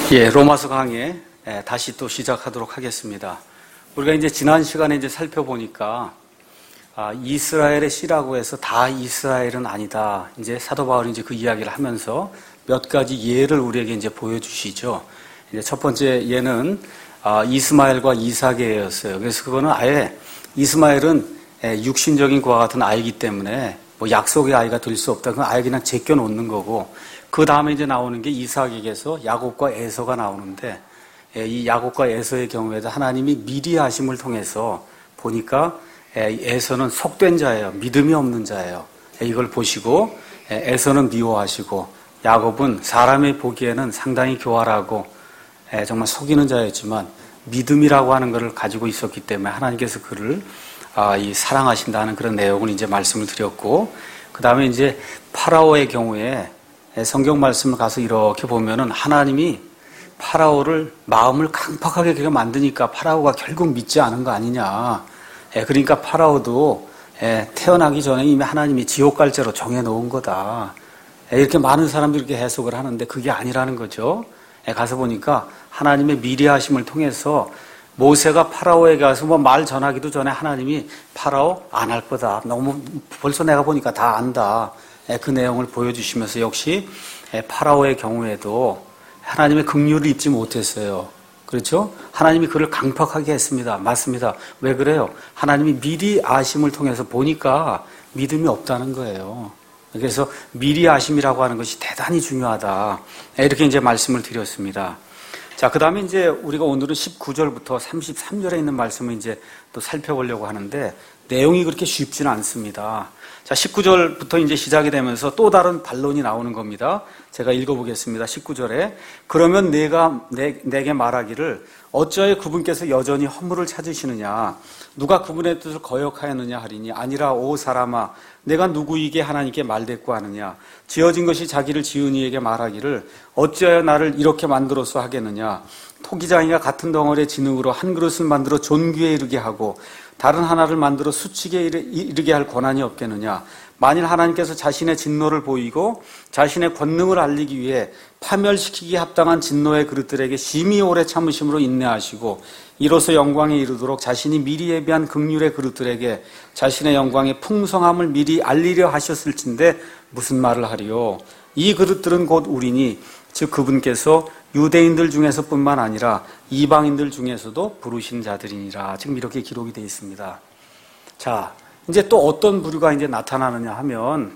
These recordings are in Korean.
로마서 강의 다시 또 시작하도록 하겠습니다. 우리가 이제 지난 시간에 이제 살펴보니까 이스라엘의 씨라고 해서 다 이스라엘은 아니다. 이제 사도 바울이 이제 그 이야기를 하면서 몇 가지 예를 우리에게 이제 보여주시죠. 이제 첫 번째 예는 이스마엘과 이삭의 예였어요. 그래서 그거는 아예 이스마엘은 육신적인 그와 같은 아이기 때문에 뭐 약속의 아이가 될 수 없다. 그 아예 그냥 제껴 놓는 거고. 그 다음에 이제 나오는 게 이삭에게서 야곱과 에서가 나오는데, 이 야곱과 에서의 경우에도 하나님이 미리 하심을 통해서 보니까 에서는 속된 자예요. 믿음이 없는 자예요. 이걸 보시고 에서는 미워하시고 야곱은 사람이 보기에는 상당히 교활하고 정말 속이는 자였지만 믿음이라고 하는 것을 가지고 있었기 때문에 하나님께서 그를 사랑하신다는 그런 내용을 이제 말씀을 드렸고, 그 다음에 이제 파라오의 경우에 성경 말씀을 가서 이렇게 보면은 하나님이 파라오를 마음을 강팍하게 그렇게 만드니까 파라오가 결국 믿지 않은 거 아니냐. 그러니까 파라오도 태어나기 전에 이미 하나님이 지옥 갈죄로 정해놓은 거다. 이렇게 많은 사람들이 이렇게 해석을 하는데 그게 아니라는 거죠. 가서 보니까 하나님의 미리하심을 통해서 모세가 파라오에게 가서 뭐 말 전하기도 전에 하나님이 파라오 안 할 거다. 너무 벌써 내가 보니까 다 안다. 그 내용을 보여주시면서 역시 파라오의 경우에도 하나님의 긍휼을 입지 못했어요. 그렇죠? 하나님이 그를 강팍하게 했습니다. 맞습니다. 왜 그래요? 하나님이 미리 아심을 통해서 보니까 믿음이 없다는 거예요. 그래서 미리 아심이라고 하는 것이 대단히 중요하다. 이렇게 이제 말씀을 드렸습니다. 자, 그 다음에 이제 우리가 오늘은 19절부터 33절에 있는 말씀을 이제 또 살펴보려고 하는데 내용이 그렇게 쉽지는 않습니다. 자, 19절부터 이제 시작이 되면서 또 다른 반론이 나오는 겁니다. 제가 읽어보겠습니다. 19절에 그러면 내게 말하기를 어찌하여 그분께서 여전히 허물을 찾으시느냐, 누가 그분의 뜻을 거역하였느냐 하리니 아니라 오 사람아 내가 누구에게 하나님께 말대꾸하느냐, 지어진 것이 자기를 지은 이에게 말하기를 어찌하여 나를 이렇게 만들어서 하겠느냐, 토기장이가 같은 덩어리의 진흙으로 한 그릇을 만들어 존귀에 이르게 하고 다른 하나를 만들어 수칙에 이르게 할 권한이 없겠느냐. 만일 하나님께서 자신의 진노를 보이고 자신의 권능을 알리기 위해 파멸시키기에 합당한 진노의 그릇들에게 심히 오래 참으심으로 인내하시고 이로써 영광에 이르도록 자신이 미리 예비한 긍휼의 그릇들에게 자신의 영광의 풍성함을 미리 알리려 하셨을진데 무슨 말을 하리요. 이 그릇들은 곧 우리니 즉 그분께서 유대인들 중에서뿐만 아니라 이방인들 중에서도 부르신 자들이니라. 지금 이렇게 기록이 되어 있습니다. 자, 이제 또 어떤 부류가 이제 나타나느냐 하면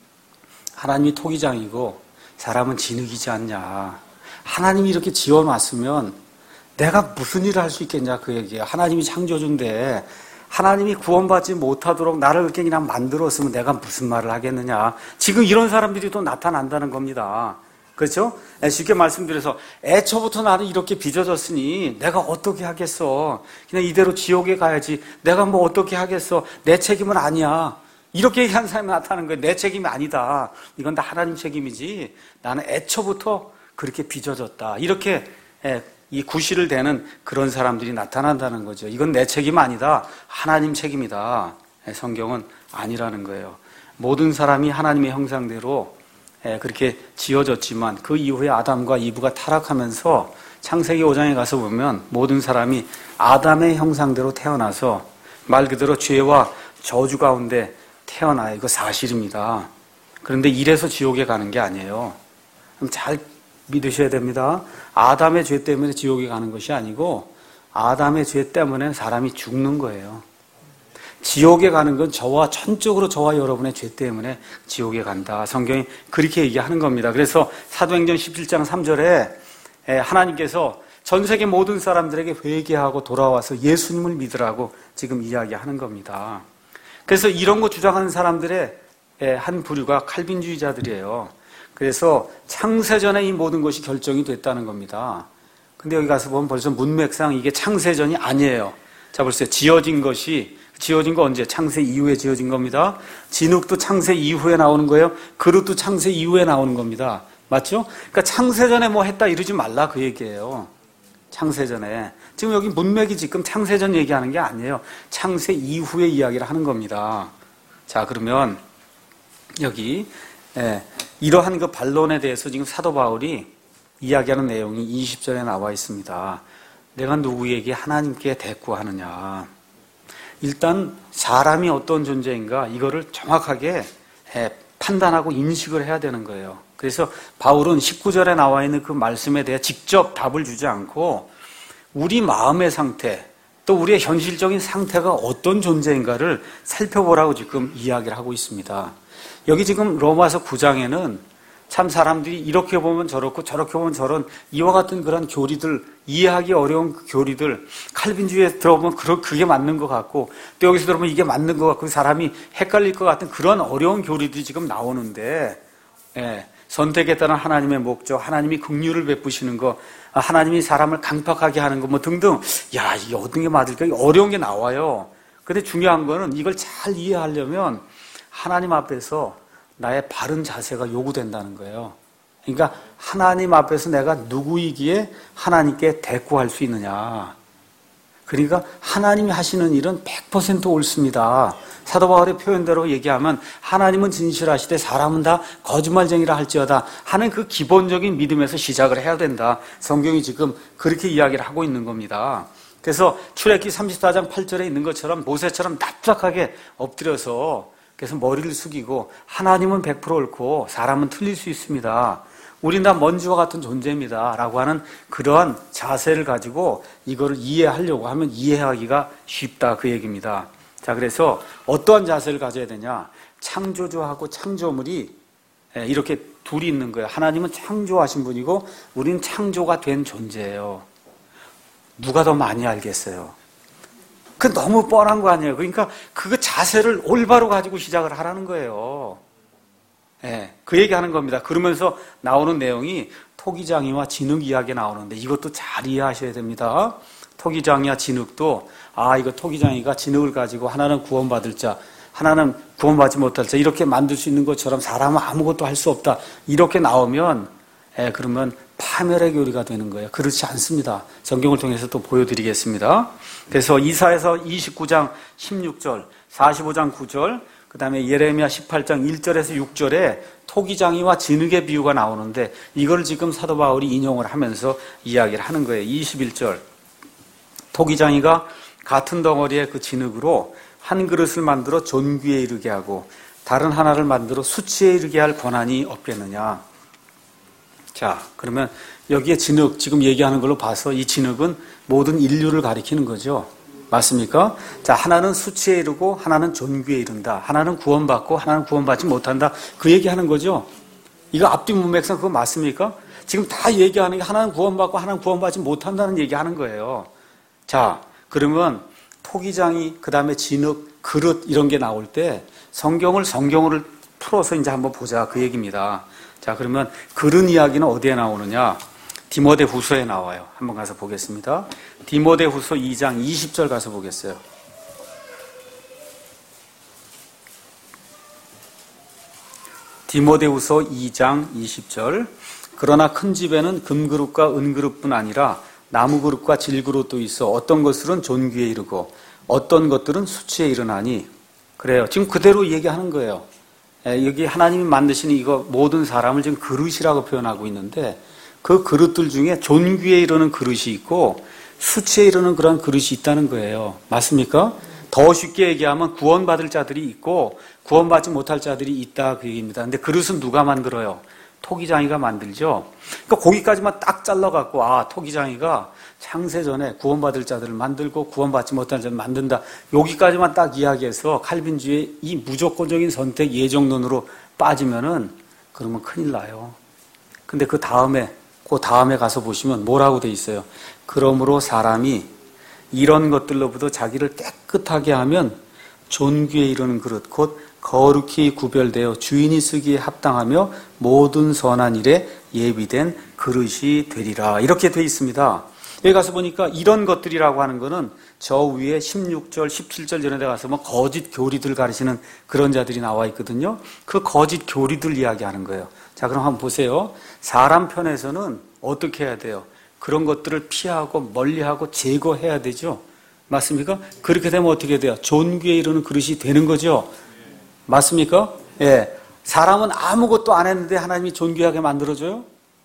하나님이 토기장이고 사람은 진흙이지 않냐. 하나님이 이렇게 지어놨으면 내가 무슨 일을 할 수 있겠냐 그 얘기예요. 하나님이 창조주인데 하나님이 구원받지 못하도록 나를 그렇게 그냥 만들었으면 내가 무슨 말을 하겠느냐. 지금 이런 사람들이 또 나타난다는 겁니다. 그렇죠? 쉽게 말씀드려서 애초부터 나는 이렇게 빚어졌으니 내가 어떻게 하겠어. 그냥 이대로 지옥에 가야지. 내가 뭐 어떻게 하겠어. 내 책임은 아니야. 이렇게 얘기하는 사람이 나타나는 거예요. 내 책임이 아니다. 이건 다 하나님 책임이지. 나는 애초부터 그렇게 빚어졌다. 이렇게 이 구실을 대는 그런 사람들이 나타난다는 거죠. 이건 내 책임 아니다. 하나님 책임이다. 성경은 아니라는 거예요. 모든 사람이 하나님의 형상대로 그렇게 지어졌지만 그 이후에 아담과 이브가 타락하면서 창세기 5장에 가서 보면 모든 사람이 아담의 형상대로 태어나서 말 그대로 죄와 저주 가운데 태어나요. 이거 사실입니다. 그런데 이래서 지옥에 가는 게 아니에요. 그럼 잘 믿으셔야 됩니다. 아담의 죄 때문에 지옥에 가는 것이 아니고 아담의 죄 때문에 사람이 죽는 거예요. 지옥에 가는 건 전적으로 저와 여러분의 죄 때문에 지옥에 간다. 성경이 그렇게 얘기하는 겁니다. 그래서 사도행전 17장 3절에 하나님께서 전 세계 모든 사람들에게 회개하고 돌아와서 예수님을 믿으라고 지금 이야기하는 겁니다. 그래서 이런 거 주장하는 사람들의 한 부류가 칼빈주의자들이에요. 그래서 창세전에 이 모든 것이 결정이 됐다는 겁니다. 근데 여기 가서 보면 벌써 문맥상 이게 창세전이 아니에요. 자, 보세요. 지어진 거 언제? 창세 이후에 지어진 겁니다. 진흙도 창세 이후에 나오는 거예요. 그릇도 창세 이후에 나오는 겁니다. 맞죠? 그러니까 창세전에 뭐 했다 이러지 말라 그 얘기예요. 창세전에. 지금 여기 문맥이 지금 창세전 얘기하는 게 아니에요. 창세 이후에 이야기를 하는 겁니다. 자, 그러면 여기 이러한 그 반론에 대해서 지금 사도 바울이 이야기하는 내용이 20절에 나와 있습니다. 내가 누구에게 하나님께 대꾸하느냐. 일단 사람이 어떤 존재인가 이거를 정확하게 판단하고 인식을 해야 되는 거예요. 그래서 바울은 19절에 나와 있는 그 말씀에 대해 직접 답을 주지 않고 우리 마음의 상태, 또 우리의 현실적인 상태가 어떤 존재인가를 살펴보라고 지금 이야기를 하고 있습니다. 여기 지금 로마서 9장에는 참 사람들이 이렇게 보면 저렇고 저렇게 보면 저런 이와 같은 그런 교리들, 이해하기 어려운 그 교리들, 칼빈주의에 들어보면 그게 맞는 것 같고 또 여기서 들어보면 이게 맞는 것 같고 사람이 헷갈릴 것 같은 그런 어려운 교리들이 지금 나오는데, 선택에 따른 하나님의 목적, 하나님이 긍휼을 베푸시는 거, 하나님이 사람을 강팍하게 하는 거 뭐 등등, 야, 이게 어떤 게 맞을까? 어려운 게 나와요. 근데 중요한 거는 이걸 잘 이해하려면 하나님 앞에서 나의 바른 자세가 요구된다는 거예요. 그러니까 하나님 앞에서 내가 누구이기에 하나님께 대꾸할 수 있느냐. 그러니까 하나님이 하시는 일은 100% 옳습니다. 사도 바울의 표현대로 얘기하면 하나님은 진실하시되 사람은 다 거짓말쟁이라 할지어다 하는 그 기본적인 믿음에서 시작을 해야 된다. 성경이 지금 그렇게 이야기를 하고 있는 겁니다. 그래서 출애굽기 34장 8절에 있는 것처럼 모세처럼 납작하게 엎드려서 그래서 머리를 숙이고 하나님은 100% 옳고 사람은 틀릴 수 있습니다. 우린 다 먼지와 같은 존재입니다. 라고 하는 그러한 자세를 가지고 이거를 이해하려고 하면 이해하기가 쉽다 그 얘기입니다. 자, 그래서 어떠한 자세를 가져야 되냐. 창조주하고 창조물이 이렇게 둘이 있는 거예요. 하나님은 창조하신 분이고 우린 창조가 된 존재예요. 누가 더 많이 알겠어요? 그 너무 뻔한 거 아니에요. 그러니까 그 자세를 올바로 가지고 시작을 하라는 거예요. 그 얘기하는 겁니다. 그러면서 나오는 내용이 토기장이와 진흙 이야기 나오는데 이것도 잘 이해하셔야 됩니다. 토기장이와 진흙도 이거 토기장이가 진흙을 가지고 하나는 구원받을 자, 하나는 구원받지 못할 자 이렇게 만들 수 있는 것처럼 사람은 아무것도 할 수 없다. 이렇게 나오면 그러면 파멸의 교리가 되는 거예요. 그렇지 않습니다. 성경을 통해서 또 보여드리겠습니다. 그래서 이사야서 29장 16절, 45장 9절, 그 다음에 예레미야 18장 1절에서 6절에 토기장이와 진흙의 비유가 나오는데 이걸 지금 사도 바울이 인용을 하면서 이야기를 하는 거예요. 21절, 토기장이가 같은 덩어리의 그 진흙으로 한 그릇을 만들어 존귀에 이르게 하고 다른 하나를 만들어 수치에 이르게 할 권한이 없겠느냐. 자, 그러면 여기에 진흙, 지금 얘기하는 걸로 봐서 이 진흙은 모든 인류를 가리키는 거죠. 맞습니까? 자, 하나는 수치에 이르고 하나는 존귀에 이른다. 하나는 구원받고 하나는 구원받지 못한다. 그 얘기하는 거죠. 이거 앞뒤 문맥상 그거 맞습니까? 지금 다 얘기하는 게 하나는 구원받고 하나는 구원받지 못한다는 얘기하는 거예요. 자, 그러면 토기장이, 그 다음에 진흙, 그릇 이런 게 나올 때 성경을 풀어서 이제 한번 보자 그 얘기입니다. 자, 그러면 그런 이야기는 어디에 나오느냐? 디모데후서에 나와요. 한번 가서 보겠습니다. 디모데후서 2장 20절 가서 보겠어요. 디모데후서 2장 20절. 그러나 큰 집에는 금그릇과 은그릇뿐 아니라 나무그릇과 질그릇도 있어 어떤 것들은 존귀에 이르고 어떤 것들은 수치에 이르나니. 그래요. 지금 그대로 얘기하는 거예요. 여기 하나님이 만드신 이거 모든 사람을 지금 그릇이라고 표현하고 있는데 그 그릇들 중에 존귀에 이르는 그릇이 있고 수치에 이르는 그런 그릇이 있다는 거예요. 맞습니까? 더 쉽게 얘기하면 구원받을 자들이 있고 구원받지 못할 자들이 있다 그 얘기입니다. 근데 그릇은 누가 만들어요? 토기장이가 만들죠. 그러니까 거기까지만 딱 잘라갖고 토기장이가 창세전에 구원받을 자들을 만들고 구원받지 못할 자들을 만든다. 여기까지만 딱 이야기해서 칼빈주의의 이 무조건적인 선택 예정론으로 빠지면은 그러면 큰일 나요. 근데 그 다음에 가서 보시면 뭐라고 돼 있어요? 그러므로 사람이 이런 것들로부터 자기를 깨끗하게 하면 존귀에 이르는 그릇 곧 거룩히 구별되어 주인이 쓰기에 합당하며 모든 선한 일에 예비된 그릇이 되리라. 이렇게 돼 있습니다. 여기 가서 보니까 이런 것들이라고 하는 거는 저 위에 16절, 17절 전에 가서 거짓 교리들 가르치는 그런 자들이 나와 있거든요. 그 거짓 교리들 이야기하는 거예요. 자, 그럼 한번 보세요. 사람 편에서는 어떻게 해야 돼요? 그런 것들을 피하고 멀리하고 제거해야 되죠. 맞습니까? 그렇게 되면 어떻게 돼요? 존귀에 이르는 그릇이 되는 거죠. 맞습니까? 예. 사람은 아무것도 안 했는데 하나님이 존귀하게 만들어줘요?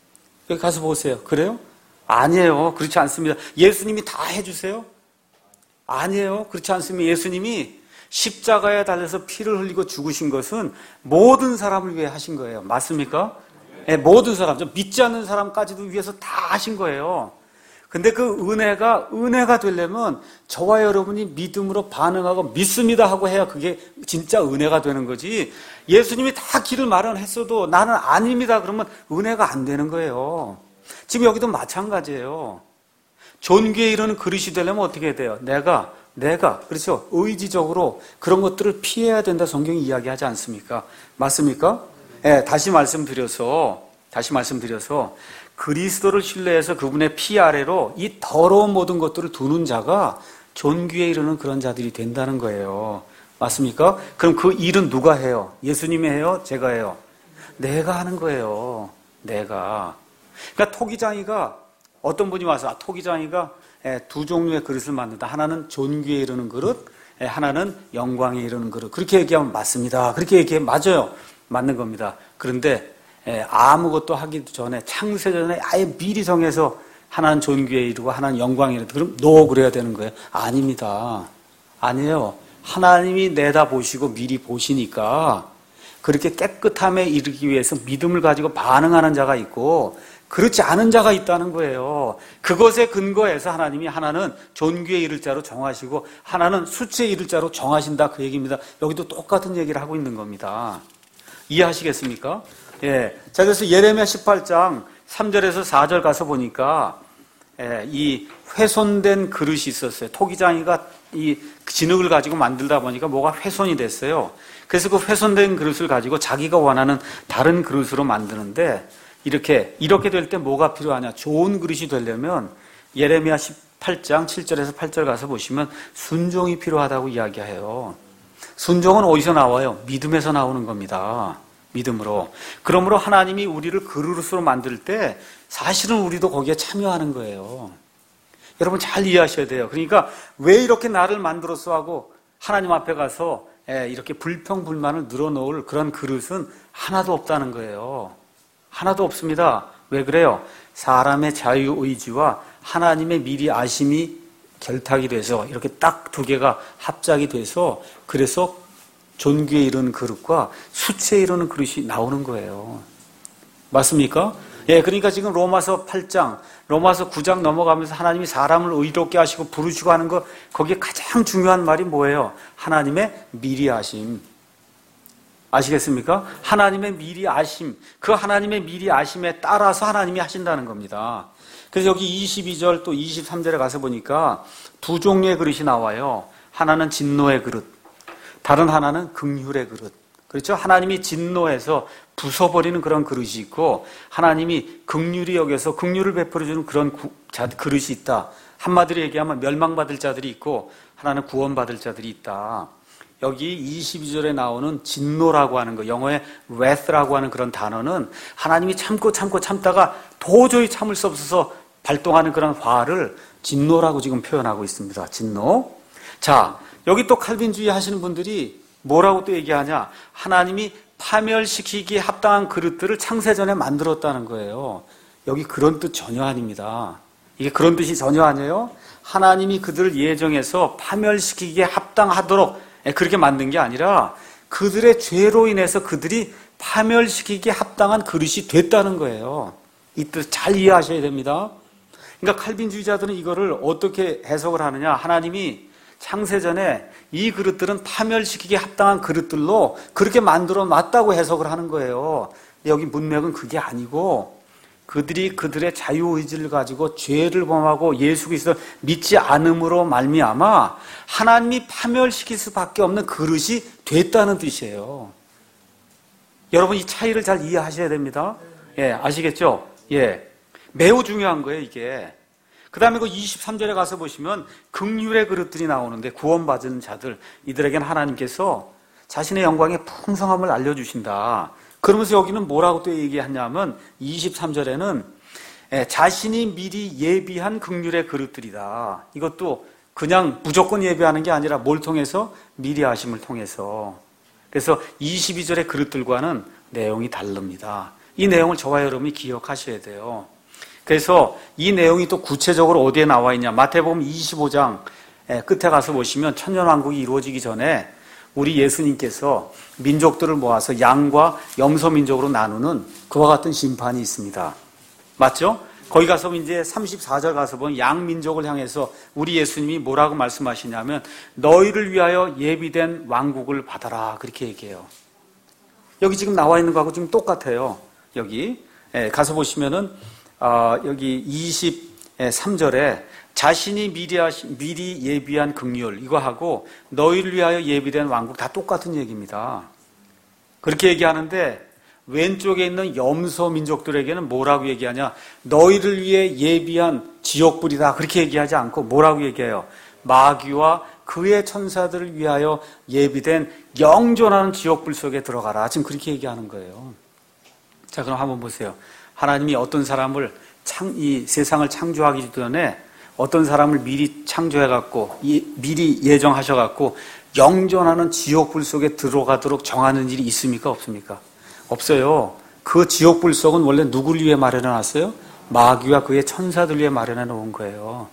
여기 가서 보세요. 그래요? 아니에요. 그렇지 않습니다. 예수님이 다 해주세요? 아니에요. 그렇지 않습니다. 예수님이 십자가에 달려서 피를 흘리고 죽으신 것은 모든 사람을 위해 하신 거예요. 맞습니까? 네, 모든 사람, 믿지 않는 사람까지도 위해서 다 하신 거예요. 근데 그 은혜가 되려면 저와 여러분이 믿음으로 반응하고 믿습니다 하고 해야 그게 진짜 은혜가 되는 거지. 예수님이 다 길을 마련했어도 나는 아닙니다 그러면 은혜가 안 되는 거예요. 지금 여기도 마찬가지예요. 존귀에 이르는 그릇이 되려면 어떻게 해야 돼요? 내가 그렇죠? 의지적으로 그런 것들을 피해야 된다 성경이 이야기하지 않습니까? 맞습니까? 네, 다시 말씀드려서 그리스도를 신뢰해서 그분의 피 아래로 이 더러운 모든 것들을 두는 자가 존귀에 이르는 그런 자들이 된다는 거예요. 맞습니까? 그럼 그 일은 누가 해요? 예수님이 해요? 제가 해요? 내가 하는 거예요. 내가. 그러니까 토기장이가 어떤 분이 와서 토기장이가 두 종류의 그릇을 만든다. 하나는 존귀에 이르는 그릇, 하나는 영광에 이르는 그릇. 그렇게 얘기하면 맞습니다. 그렇게 얘기하면 맞아요. 맞는 겁니다. 그런데 아무것도 하기 전에 창세전에 아예 미리 정해서 하나는 존귀에 이르고 하나는 영광에 이르고 그럼 그래야 되는 거예요? 아닙니다. 아니에요. 하나님이 내다보시고 미리 보시니까 그렇게 깨끗함에 이르기 위해서 믿음을 가지고 반응하는 자가 있고 그렇지 않은 자가 있다는 거예요. 그것에 근거해서 하나님이 하나는 존귀에 이를 자로 정하시고 하나는 수치에 이를 자로 정하신다 그 얘기입니다. 여기도 똑같은 얘기를 하고 있는 겁니다. 이해하시겠습니까? 예. 자, 그래서 예레미야 18장 3절에서 4절 가서 보니까 이 훼손된 그릇이 있었어요. 토기장이가 이 진흙을 가지고 만들다 보니까 뭐가 훼손이 됐어요. 그래서 그 훼손된 그릇을 가지고 자기가 원하는 다른 그릇으로 만드는데 이렇게 될 때 뭐가 필요하냐? 좋은 그릇이 되려면 예레미야 18장 7절에서 8절 가서 보시면 순종이 필요하다고 이야기해요. 순종은 어디서 나와요? 믿음에서 나오는 겁니다. 믿음으로. 그러므로 하나님이 우리를 그릇으로 만들 때 사실은 우리도 거기에 참여하는 거예요. 여러분 잘 이해하셔야 돼요. 그러니까 왜 이렇게 나를 만들었어 하고 하나님 앞에 가서 이렇게 불평불만을 늘어놓을 그런 그릇은 하나도 없다는 거예요. 하나도 없습니다. 왜 그래요? 사람의 자유의지와 하나님의 미리 아심이 결탁이 돼서 이렇게 딱 두 개가 합작이 돼서 그래서 존귀에 이르는 그릇과 수치에 이르는 그릇이 나오는 거예요. 맞습니까? 예, 그러니까 지금 로마서 8장, 로마서 9장 넘어가면서 하나님이 사람을 의롭게 하시고 부르시고 하는 거 거기에 가장 중요한 말이 뭐예요? 하나님의 미리 아심. 아시겠습니까? 하나님의 미리 아심. 그 하나님의 미리 아심에 따라서 하나님이 하신다는 겁니다. 그래서 여기 22절 또 23절에 가서 보니까 두 종류의 그릇이 나와요. 하나는 진노의 그릇. 다른 하나는 긍휼의 그릇. 그렇죠? 하나님이 진노해서 부숴버리는 그런 그릇이 있고 하나님이 긍휼히 여겨서 긍휼을 베풀어주는 그런 그릇이 있다. 한마디로 얘기하면 멸망받을 자들이 있고 하나는 구원받을 자들이 있다. 여기 22절에 나오는 진노라고 하는 거, 영어의 wrath라고 하는 그런 단어는 하나님이 참다가 도저히 참을 수 없어서 발동하는 그런 화를 진노라고 지금 표현하고 있습니다. 진노. 자, 여기 또 칼빈주의 하시는 분들이 뭐라고 또 얘기하냐? 하나님이 파멸시키기에 합당한 그릇들을 창세전에 만들었다는 거예요. 여기 그런 뜻 전혀 아닙니다. 이게 그런 뜻이 전혀 아니에요. 하나님이 그들을 예정해서 파멸시키기에 합당하도록 그렇게 만든 게 아니라 그들의 죄로 인해서 그들이 파멸시키기에 합당한 그릇이 됐다는 거예요. 이 뜻 잘 이해하셔야 됩니다. 그러니까 칼빈주의자들은 이거를 어떻게 해석을 하느냐? 하나님이 창세전에 이 그릇들은 파멸시키기에 합당한 그릇들로 그렇게 만들어 놨다고 해석을 하는 거예요. 여기 문맥은 그게 아니고 그들이 그들의 자유의지를 가지고 죄를 범하고 예수 그리스도를 믿지 않음으로 말미암아 하나님이 파멸시킬 수밖에 없는 그릇이 됐다는 뜻이에요. 여러분 이 차이를 잘 이해하셔야 됩니다. 예, 아시겠죠? 예, 매우 중요한 거예요 이게. 그 다음에 그 23절에 가서 보시면 긍휼의 그릇들이 나오는데 구원받은 자들, 이들에게는 하나님께서 자신의 영광의 풍성함을 알려주신다. 그러면서 여기는 뭐라고 또 얘기하냐면 23절에는 자신이 미리 예비한 긍휼의 그릇들이다. 이것도 그냥 무조건 예비하는 게 아니라 뭘 통해서? 미리 하심을 통해서. 그래서 22절의 그릇들과는 내용이 다릅니다. 이 내용을 저와 여러분이 기억하셔야 돼요. 그래서 이 내용이 또 구체적으로 어디에 나와 있냐. 마태복음 25장 끝에 가서 보시면 천년왕국이 이루어지기 전에 우리 예수님께서 민족들을 모아서 양과 염소민족으로 나누는 그와 같은 심판이 있습니다. 맞죠? 거기 가서 이제 34절 가서 보면 양민족을 향해서 우리 예수님이 뭐라고 말씀하시냐면 너희를 위하여 예비된 왕국을 받아라 그렇게 얘기해요. 여기 지금 나와 있는 거하고 지금 똑같아요. 여기 가서 보시면은 여기 23절에 자신이 미리 예비한 긍휼 이거하고 너희를 위하여 예비된 왕국 다 똑같은 얘기입니다. 그렇게 얘기하는데 왼쪽에 있는 염소 민족들에게는 뭐라고 얘기하냐? 너희를 위해 예비한 지옥불이다 그렇게 얘기하지 않고 뭐라고 얘기해요? 마귀와 그의 천사들을 위하여 예비된 영존하는 지옥불 속에 들어가라. 지금 그렇게 얘기하는 거예요. 자, 그럼 한번 보세요. 하나님이 어떤 사람을 이 세상을 창조하기 전에 어떤 사람을 미리 창조해갖고 미리 예정하셔갖고 영존하는 지옥불 속에 들어가도록 정하는 일이 있습니까? 없습니까? 없어요. 그 지옥불 속은 원래 누구를 위해 마련해 놨어요? 마귀와 그의 천사들 위해 마련해 놓은 거예요.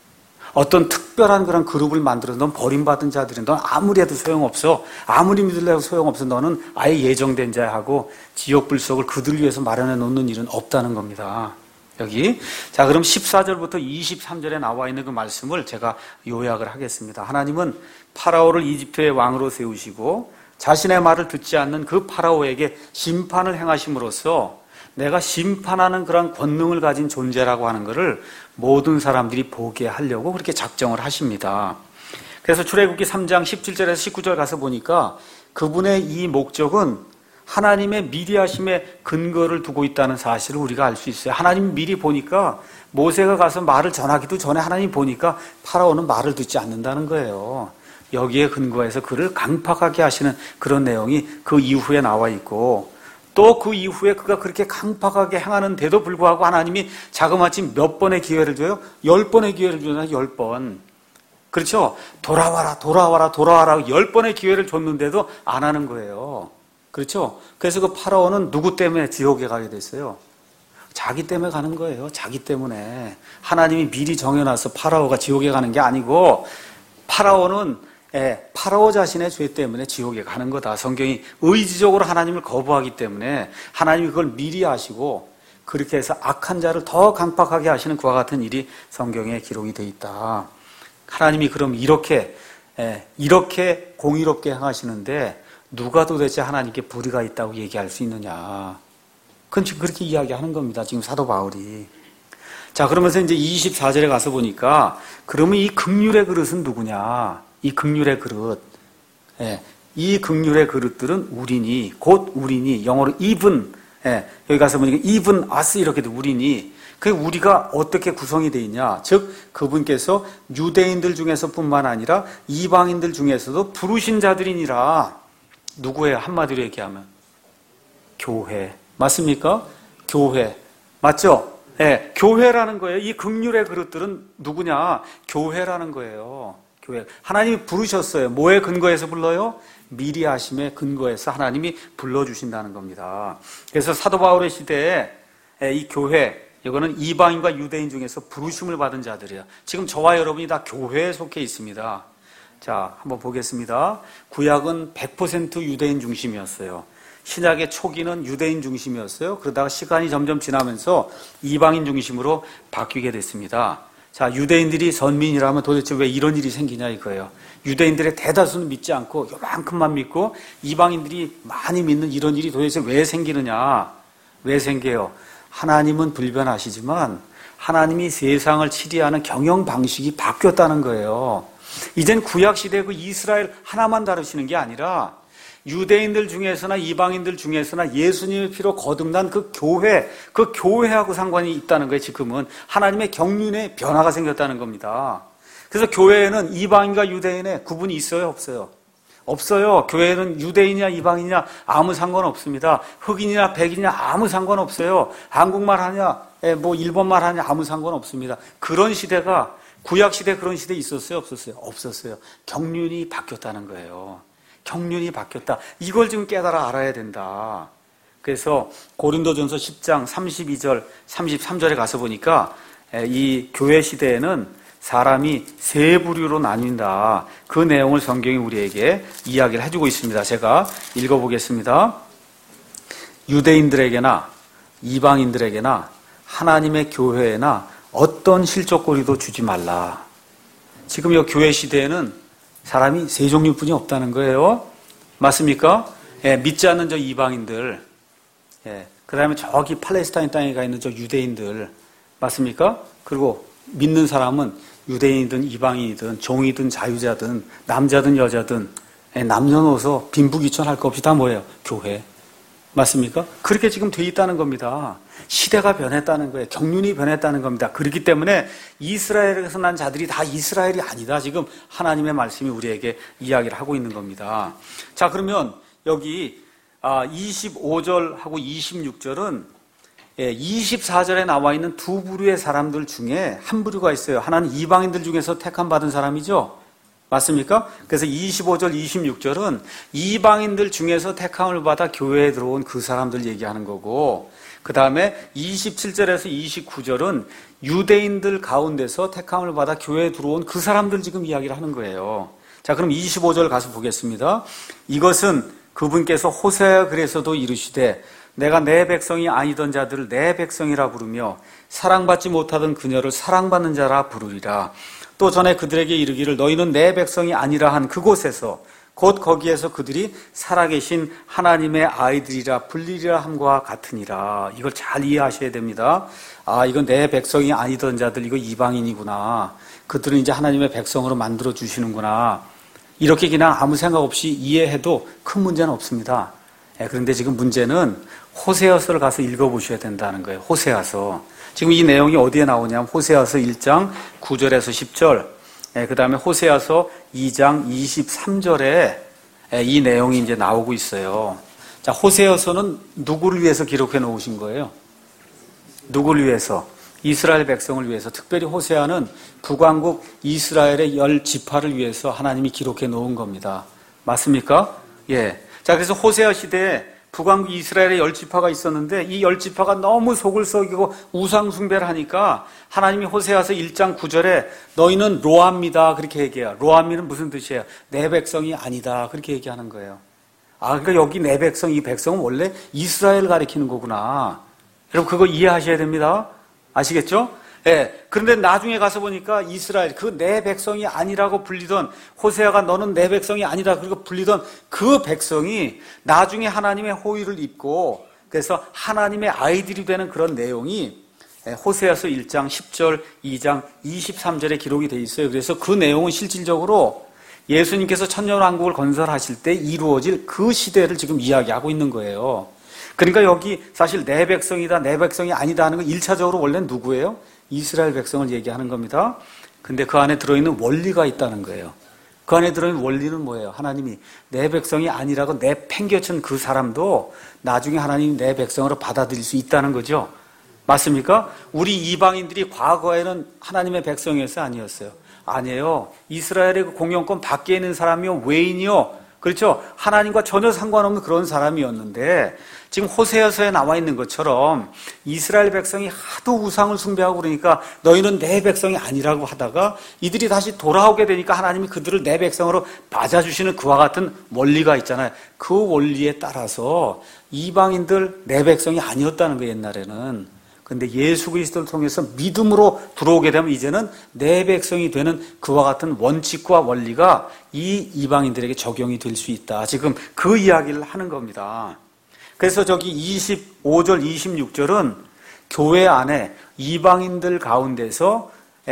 어떤 특별한 그런 그룹을 만들어서 넌 버림받은 자들이 넌 아무리 해도 소용없어. 아무리 믿으려고 소용없어. 너는 아예 예정된 자야 하고 지옥불 속을 그들을 위해서 마련해 놓는 일은 없다는 겁니다. 여기. 자, 그럼 14절부터 23절에 나와 있는 그 말씀을 제가 요약을 하겠습니다. 하나님은 파라오를 이집트의 왕으로 세우시고 자신의 말을 듣지 않는 그 파라오에게 심판을 행하심으로써 내가 심판하는 그런 권능을 가진 존재라고 하는 것을 모든 사람들이 보게 하려고 그렇게 작정을 하십니다. 그래서 출애굽기 3장 17절에서 19절 가서 보니까 그분의 이 목적은 하나님의 미리 하심에 근거를 두고 있다는 사실을 우리가 알 수 있어요. 하나님이 미리 보니까 모세가 가서 말을 전하기도 전에 하나님이 보니까 파라오는 말을 듣지 않는다는 거예요. 여기에 근거해서 그를 강팍하게 하시는 그런 내용이 그 이후에 나와 있고 또 그 이후에 그가 그렇게 강팍하게 행하는데도 불구하고 하나님이 자그마치 몇 번의 기회를 줘요? 10번의 기회를 주잖아요. 10번. 그렇죠? 돌아와라 10번의 기회를 줬는데도 안 하는 거예요. 그렇죠? 그래서 그 파라오는 누구 때문에 지옥에 가게 됐어요? 자기 때문에 가는 거예요. 자기 때문에. 하나님이 미리 정해놔서 파라오가 지옥에 가는 게 아니고 파라오는 파라오 자신의 죄 때문에 지옥에 가는 거다. 성경이 의지적으로 하나님을 거부하기 때문에 하나님이 그걸 미리 하시고 그렇게 해서 악한 자를 더 강팍하게 하시는 그와 같은 일이 성경에 기록이 되어 있다. 하나님이 그럼 이렇게 공의롭게 행하시는데 누가 도대체 하나님께 불의가 있다고 얘기할 수 있느냐. 그건 지금 그렇게 이야기하는 겁니다. 지금 사도 바울이. 자, 그러면서 이제 24절에 가서 보니까 그러면 이 긍휼의 그릇은 누구냐. 이 긍휼의 그릇. 이 긍휼의 그릇들은 우리니, 곧 우리니, 영어로 even. 여기 가서 보니까 even us 이렇게 돼, 우리니. 그 우리가 어떻게 구성이 되어 있냐. 즉, 그분께서 유대인들 중에서 뿐만 아니라 이방인들 중에서도 부르신 자들이니라. 누구예요? 한마디로 얘기하면 교회. 맞습니까? 교회. 맞죠? 교회라는 거예요. 이 긍휼의 그릇들은 누구냐? 교회라는 거예요. 교회. 하나님이 부르셨어요. 뭐에 근거해서 불러요? 미리 하심에 근거해서 하나님이 불러주신다는 겁니다. 그래서 사도 바울의 시대에 이 교회, 이거는 이방인과 유대인 중에서 부르심을 받은 자들이에요. 지금 저와 여러분이 다 교회에 속해 있습니다. 자, 한번 보겠습니다. 구약은 100% 유대인 중심이었어요. 신약의 초기는 유대인 중심이었어요. 그러다가 시간이 점점 지나면서 이방인 중심으로 바뀌게 됐습니다. 자, 유대인들이 선민이라면 도대체 왜 이런 일이 생기냐 이거예요. 유대인들의 대다수는 믿지 않고 요만큼만 믿고 이방인들이 많이 믿는 이런 일이 도대체 왜 생기느냐. 왜 생겨요? 하나님은 불변하시지만 하나님이 세상을 치리하는 경영 방식이 바뀌었다는 거예요. 이젠 구약시대 그 이스라엘 하나만 다루시는 게 아니라 유대인들 중에서나 이방인들 중에서나 예수님의 피로 거듭난 그 교회하고 상관이 있다는 거예요. 지금은 하나님의 경륜에 변화가 생겼다는 겁니다. 그래서 교회에는 이방인과 유대인의 구분이 있어요? 없어요? 없어요. 교회는 유대인이냐 이방인이냐 아무 상관없습니다. 흑인이나 백인이냐 아무 상관없어요. 한국말 하냐 일본말 하냐 아무 상관없습니다. 그런 시대가 구약시대 그런 시대 있었어요? 없었어요? 없었어요. 경륜이 바뀌었다는 거예요. 경륜이 바뀌었다. 이걸 좀 깨달아 알아야 된다. 그래서 고린도전서 10장 32절, 33절에 가서 보니까 이 교회 시대에는 사람이 세 부류로 나뉜다. 그 내용을 성경이 우리에게 이야기를 해주고 있습니다. 제가 읽어보겠습니다. 유대인들에게나 이방인들에게나 하나님의 교회에나 어떤 실족거리도 주지 말라. 지금 이 교회 시대에는 사람이 세 종류뿐이 없다는 거예요. 맞습니까? 믿지 않는 저 이방인들, 그 다음에 저기 팔레스타인 땅에 가 있는 저 유대인들, 맞습니까? 그리고 믿는 사람은 유대인이든 이방인이든 종이든 자유자든 남자든 여자든 남녀노소 빈부귀천할 것 없이 다 뭐예요? 교회. 맞습니까? 그렇게 지금 돼 있다는 겁니다. 시대가 변했다는 거예요. 경륜이 변했다는 겁니다. 그렇기 때문에 이스라엘에서 난 자들이 다 이스라엘이 아니다. 지금 하나님의 말씀이 우리에게 이야기를 하고 있는 겁니다. 자, 그러면 여기 25절하고 26절은 24절에 나와 있는 두 부류의 사람들 중에 한 부류가 있어요. 하나는 이방인들 중에서 택함 받은 사람이죠. 맞습니까? 그래서 25절, 26절은 이방인들 중에서 택함을 받아 교회에 들어온 그 사람들 얘기하는 거고, 그 다음에 27절에서 29절은 유대인들 가운데서 택함을 받아 교회에 들어온 그 사람들 지금 이야기를 하는 거예요. 자, 그럼 25절 가서 보겠습니다. 이것은 그분께서 호세아 글에서도 이르시되 내가 내 백성이 아니던 자들을 내 백성이라 부르며 사랑받지 못하던 그녀를 사랑받는 자라 부르리라. 또 전에 그들에게 이르기를 너희는 내 백성이 아니라 한 그곳에서 곧 거기에서 그들이 살아계신 하나님의 아이들이라 불리리라 함과 같으니라. 이걸 잘 이해하셔야 됩니다. 아, 이건 내 백성이 아니던 자들, 이거 이방인이구나. 그들은 이제 하나님의 백성으로 만들어 주시는구나. 이렇게 그냥 아무 생각 없이 이해해도 큰 문제는 없습니다. 그런데 지금 문제는 호세아서를 가서 읽어보셔야 된다는 거예요. 호세아서. 지금 이 내용이 어디에 나오냐면 호세아서 1장 9절에서 10절, 그 다음에 호세아서 2장 23절에 이 내용이 이제 나오고 있어요. 자, 호세아서는 누구를 위해서 기록해 놓으신 거예요? 누구를 위해서? 이스라엘 백성을 위해서. 특별히 호세아는 북왕국 이스라엘의 10지파를 위해서 하나님이 기록해 놓은 겁니다. 맞습니까? 예. 자, 그래서 호세아 시대에 북왕국 이스라엘의 10지파가 있었는데 이 10지파가 너무 속을 썩이고 우상 숭배를 하니까 하나님이 호세아서 1장 9절에 너희는 로암이다 그렇게 얘기해요. 로암이는 무슨 뜻이에요? 내 백성이 아니다 그렇게 얘기하는 거예요. 아, 그러니까 여기 내 백성, 이 백성은 원래 이스라엘을 가리키는 거구나. 여러분 그거 이해하셔야 됩니다. 아시겠죠? 예. 그런데 나중에 가서 보니까 이스라엘, 그 내 백성이 아니라고 불리던 호세아가 너는 내 백성이 아니다 그리고 불리던 그 백성이 나중에 하나님의 호의를 입고 그래서 하나님의 아이들이 되는 그런 내용이 호세아서 1장 10절, 2장 23절에 기록이 돼 있어요. 그래서 그 내용은 실질적으로 예수님께서 천년왕국을 건설하실 때 이루어질 그 시대를 지금 이야기하고 있는 거예요. 그러니까 여기 사실 내 백성이다, 내 백성이 아니다 하는 건 1차적으로 원래는 누구예요? 이스라엘 백성을 얘기하는 겁니다. 근데 그 안에 들어있는 원리가 있다는 거예요. 그 안에 들어있는 원리는 뭐예요? 하나님이 내 백성이 아니라고 내팽개친 그 사람도 나중에 하나님이 내 백성으로 받아들일 수 있다는 거죠. 맞습니까? 우리 이방인들이 과거에는 하나님의 백성이었어요? 아니었어요? 아니에요. 이스라엘의 그 공영권 밖에 있는 사람이요, 외인이요, 그렇죠? 하나님과 전혀 상관없는 그런 사람이었는데 지금 호세아서에 나와 있는 것처럼 이스라엘 백성이 하도 우상을 숭배하고 그러니까 너희는 내 백성이 아니라고 하다가 이들이 다시 돌아오게 되니까 하나님이 그들을 내 백성으로 맞아주시는 그와 같은 원리가 있잖아요. 그 원리에 따라서 이방인들 내 백성이 아니었다는 거예요, 옛날에는. 근데 예수 그리스도를 통해서 믿음으로 들어오게 되면 이제는 내 백성이 되는 그와 같은 원칙과 원리가 이 이방인들에게 적용이 될 수 있다. 지금 그 이야기를 하는 겁니다. 그래서 저기 25절, 26절은 교회 안에 이방인들 가운데서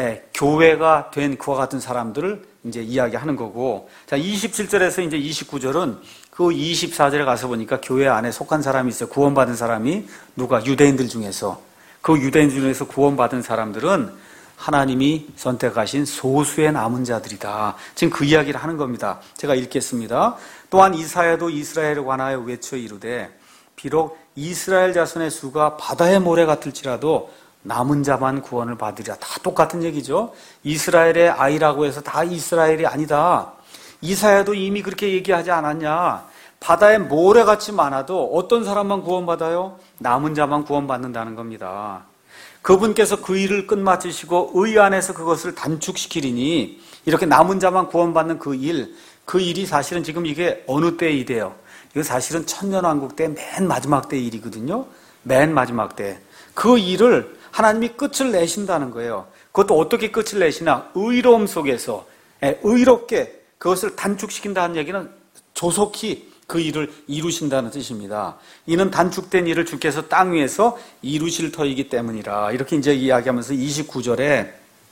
교회가 된 그와 같은 사람들을 이제 이야기하는 거고, 자, 27절에서 이제 29절은 그 24절에 가서 보니까 교회 안에 속한 사람이 있어요. 구원받은 사람이 누가? 유대인들 중에서. 그 유대인 중에서 구원받은 사람들은 하나님이 선택하신 소수의 남은 자들이다. 지금 그 이야기를 하는 겁니다. 제가 읽겠습니다. 또한 이사야도 이스라엘에 관하여 외쳐 이르되 비록 이스라엘 자손의 수가 바다의 모래 같을지라도 남은 자만 구원을 받으리라. 다 똑같은 얘기죠. 이스라엘의 아이라고 해서 다 이스라엘이 아니다. 이사야도 이미 그렇게 얘기하지 않았냐. 바다에 모래같이 많아도 어떤 사람만 구원받아요? 남은 자만 구원받는다는 겁니다. 그분께서 그 일을 끝마치시고 의 안에서 그것을 단축시키리니 이렇게 남은 자만 구원받는 그 일이 사실은 지금 이게 어느 때의 일이에요? 이거 사실은 천년왕국 때 맨 마지막 때의 일이거든요. 맨 마지막 때. 그 일을 하나님이 끝을 내신다는 거예요. 그것도 어떻게 끝을 내시나? 의로움 속에서 의롭게 그것을 단축시킨다는 얘기는 조속히 그 일을 이루신다는 뜻입니다. 이는 단축된 일을 주께서 땅 위에서 이루실 터이기 때문이라. 이렇게 이제 이야기하면서 29절에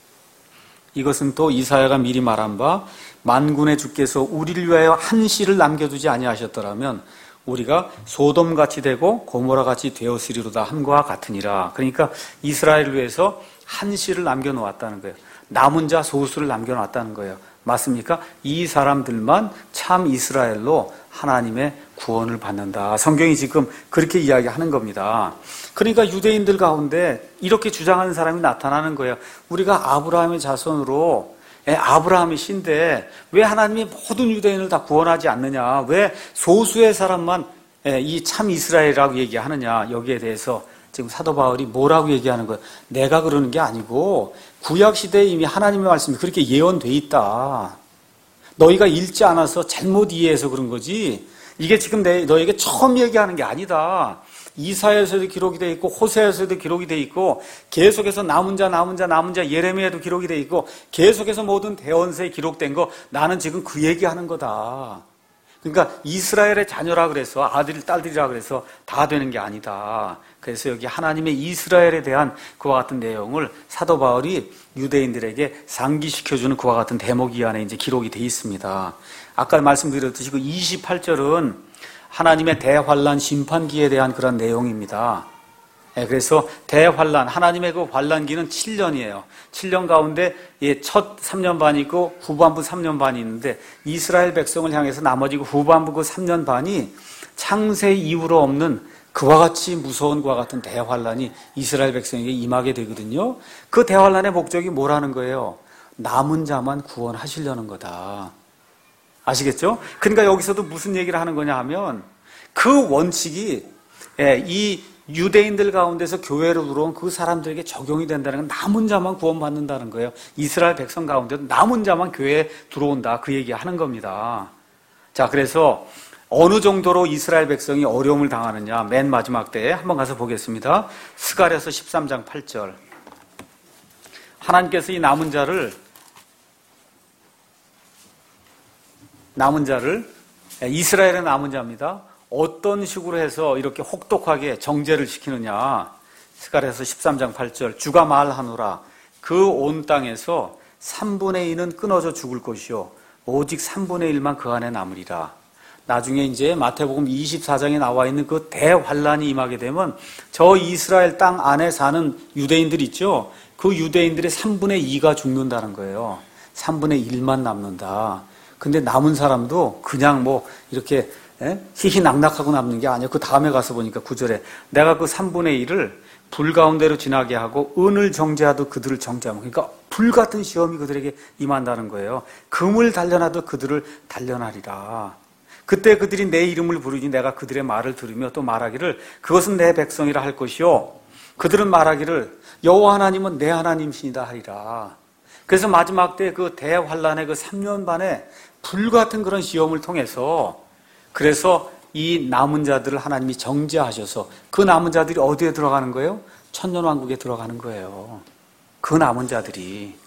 이것은 또 이사야가 미리 말한 바 만군의 주께서 우리를 위하여 한 씨를 남겨두지 아니하셨더라면 우리가 소돔같이 되고 고모라같이 되었으리로다 함과 같으니라. 그러니까 이스라엘을 위해서 한 씨를 남겨놓았다는 거예요. 남은 자 소수를 남겨놨다는 거예요. 맞습니까? 이 사람들만 참 이스라엘로 하나님의 구원을 받는다. 성경이 지금 그렇게 이야기하는 겁니다. 그러니까 유대인들 가운데 이렇게 주장하는 사람이 나타나는 거예요. 우리가 아브라함의 자손으로 아브라함의 씨인데 왜 하나님이 모든 유대인을 다 구원하지 않느냐? 왜 소수의 사람만 이 참 이스라엘이라고 얘기하느냐? 여기에 대해서 지금 사도 바울이 뭐라고 얘기하는 거예요? 내가 그러는 게 아니고 구약시대에 이미 하나님의 말씀이 그렇게 예언돼 있다. 너희가 읽지 않아서 잘못 이해해서 그런 거지 이게 지금 너에게 처음 얘기하는 게 아니다. 이사야에서도 기록이 돼 있고 호세아에서도 기록이 돼 있고 계속해서 남은 자 예레미야에도 기록이 돼 있고 계속해서 모든 대언서에 기록된 거 나는 지금 그 얘기하는 거다. 그러니까 이스라엘의 자녀라 그래서 아들 딸들이라 그래서 다 되는 게 아니다. 그래서 여기 하나님의 이스라엘에 대한 그와 같은 내용을 사도 바울이 유대인들에게 상기시켜주는 그와 같은 대목이 안에 이제 기록이 돼 있습니다. 아까 말씀드렸듯이 그 28절은 하나님의 대환란 심판기에 대한 그런 내용입니다. 그래서 대환란, 하나님의 그 환란기는 7년이에요. 7년 가운데 첫 3년 반이 있고 후반부 3년 반이 있는데 이스라엘 백성을 향해서 나머지 후반부 그 3년 반이 창세 이후로 없는 그와 같이 무서운 그와 같은 대환란이 이스라엘 백성에게 임하게 되거든요. 그 대환란의 목적이 뭐라는 거예요? 남은 자만 구원하시려는 거다. 아시겠죠? 그러니까 여기서도 무슨 얘기를 하는 거냐 하면 그 원칙이 이 유대인들 가운데서 교회로 들어온 그 사람들에게 적용이 된다는 건 남은 자만 구원받는다는 거예요. 이스라엘 백성 가운데도 남은 자만 교회에 들어온다. 그 얘기 하는 겁니다. 자, 그래서 어느 정도로 이스라엘 백성이 어려움을 당하느냐 맨 마지막 때에 한번 가서 보겠습니다. 스가랴서 13장 8절 하나님께서 이 남은 자를 이스라엘의 남은 자입니다. 어떤 식으로 해서 이렇게 혹독하게 정죄를 시키느냐. 스가랴서 13장 8절 주가 말하노라 그 온 땅에서 3분의 2는 끊어져 죽을 것이요 오직 3분의 1만 그 안에 남으리라. 나중에 이제 마태복음 24장에 나와 있는 그 대환란이 임하게 되면 저 이스라엘 땅 안에 사는 유대인들 있죠. 그 유대인들의 3분의 2가 죽는다는 거예요. 3분의 1만 남는다. 근데 남은 사람도 그냥 뭐 이렇게 희희낙낙하고 남는 게 아니에요. 그 다음에 가서 보니까 9절에 내가 그 3분의 1을 불 가운데로 지나게 하고 은을 정죄하도 그들을 정죄하면 그러니까 불같은 시험이 그들에게 임한다는 거예요. 금을 단련하도 그들을 단련하리라. 그때 그들이 내 이름을 부르니 내가 그들의 말을 들으며 또 말하기를 그것은 내 백성이라 할 것이요 그들은 말하기를 여호와 하나님은 내 하나님이시다 하리라. 그래서 마지막 때 그 대환란의 그 3년 반에 불같은 그런 시험을 통해서 그래서 이 남은 자들을 하나님이 정죄하셔서 그 남은 자들이 어디에 들어가는 거예요? 천년왕국에 들어가는 거예요. 그 남은 자들이.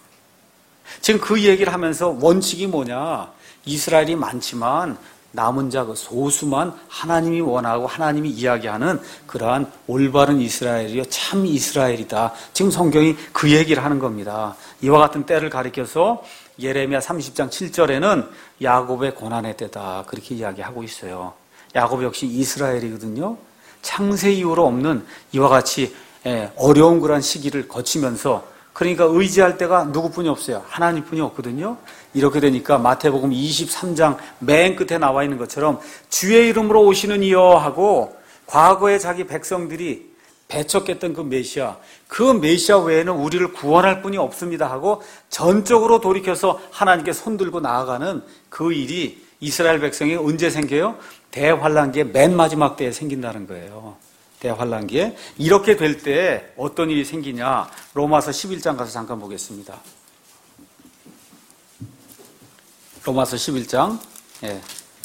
지금 그 얘기를 하면서 원칙이 뭐냐? 이스라엘이 많지만 남은 자 그 소수만 하나님이 원하고 하나님이 이야기하는 그러한 올바른 이스라엘이요 참 이스라엘이다. 지금 성경이 그 얘기를 하는 겁니다. 이와 같은 때를 가리켜서 예레미야 30장 7절에는 야곱의 고난의 때다 그렇게 이야기하고 있어요. 야곱 역시 이스라엘이거든요. 창세 이후로 없는 이와 같이 어려운 그런 시기를 거치면서 그러니까 의지할 때가 누구뿐이 없어요. 하나님뿐이 없거든요. 이렇게 되니까 마태복음 23장 맨 끝에 나와 있는 것처럼 주의 이름으로 오시는 이여 하고 과거에 자기 백성들이 배척했던 그 메시아 외에는 우리를 구원할 분이 없습니다 하고 전적으로 돌이켜서 하나님께 손들고 나아가는 그 일이 이스라엘 백성이 언제 생겨요? 대환란기의 맨 마지막 때에 생긴다는 거예요. 대환란기에. 이렇게 될 때 어떤 일이 생기냐? 로마서 11장 가서 잠깐 보겠습니다. 로마서 11장. 예.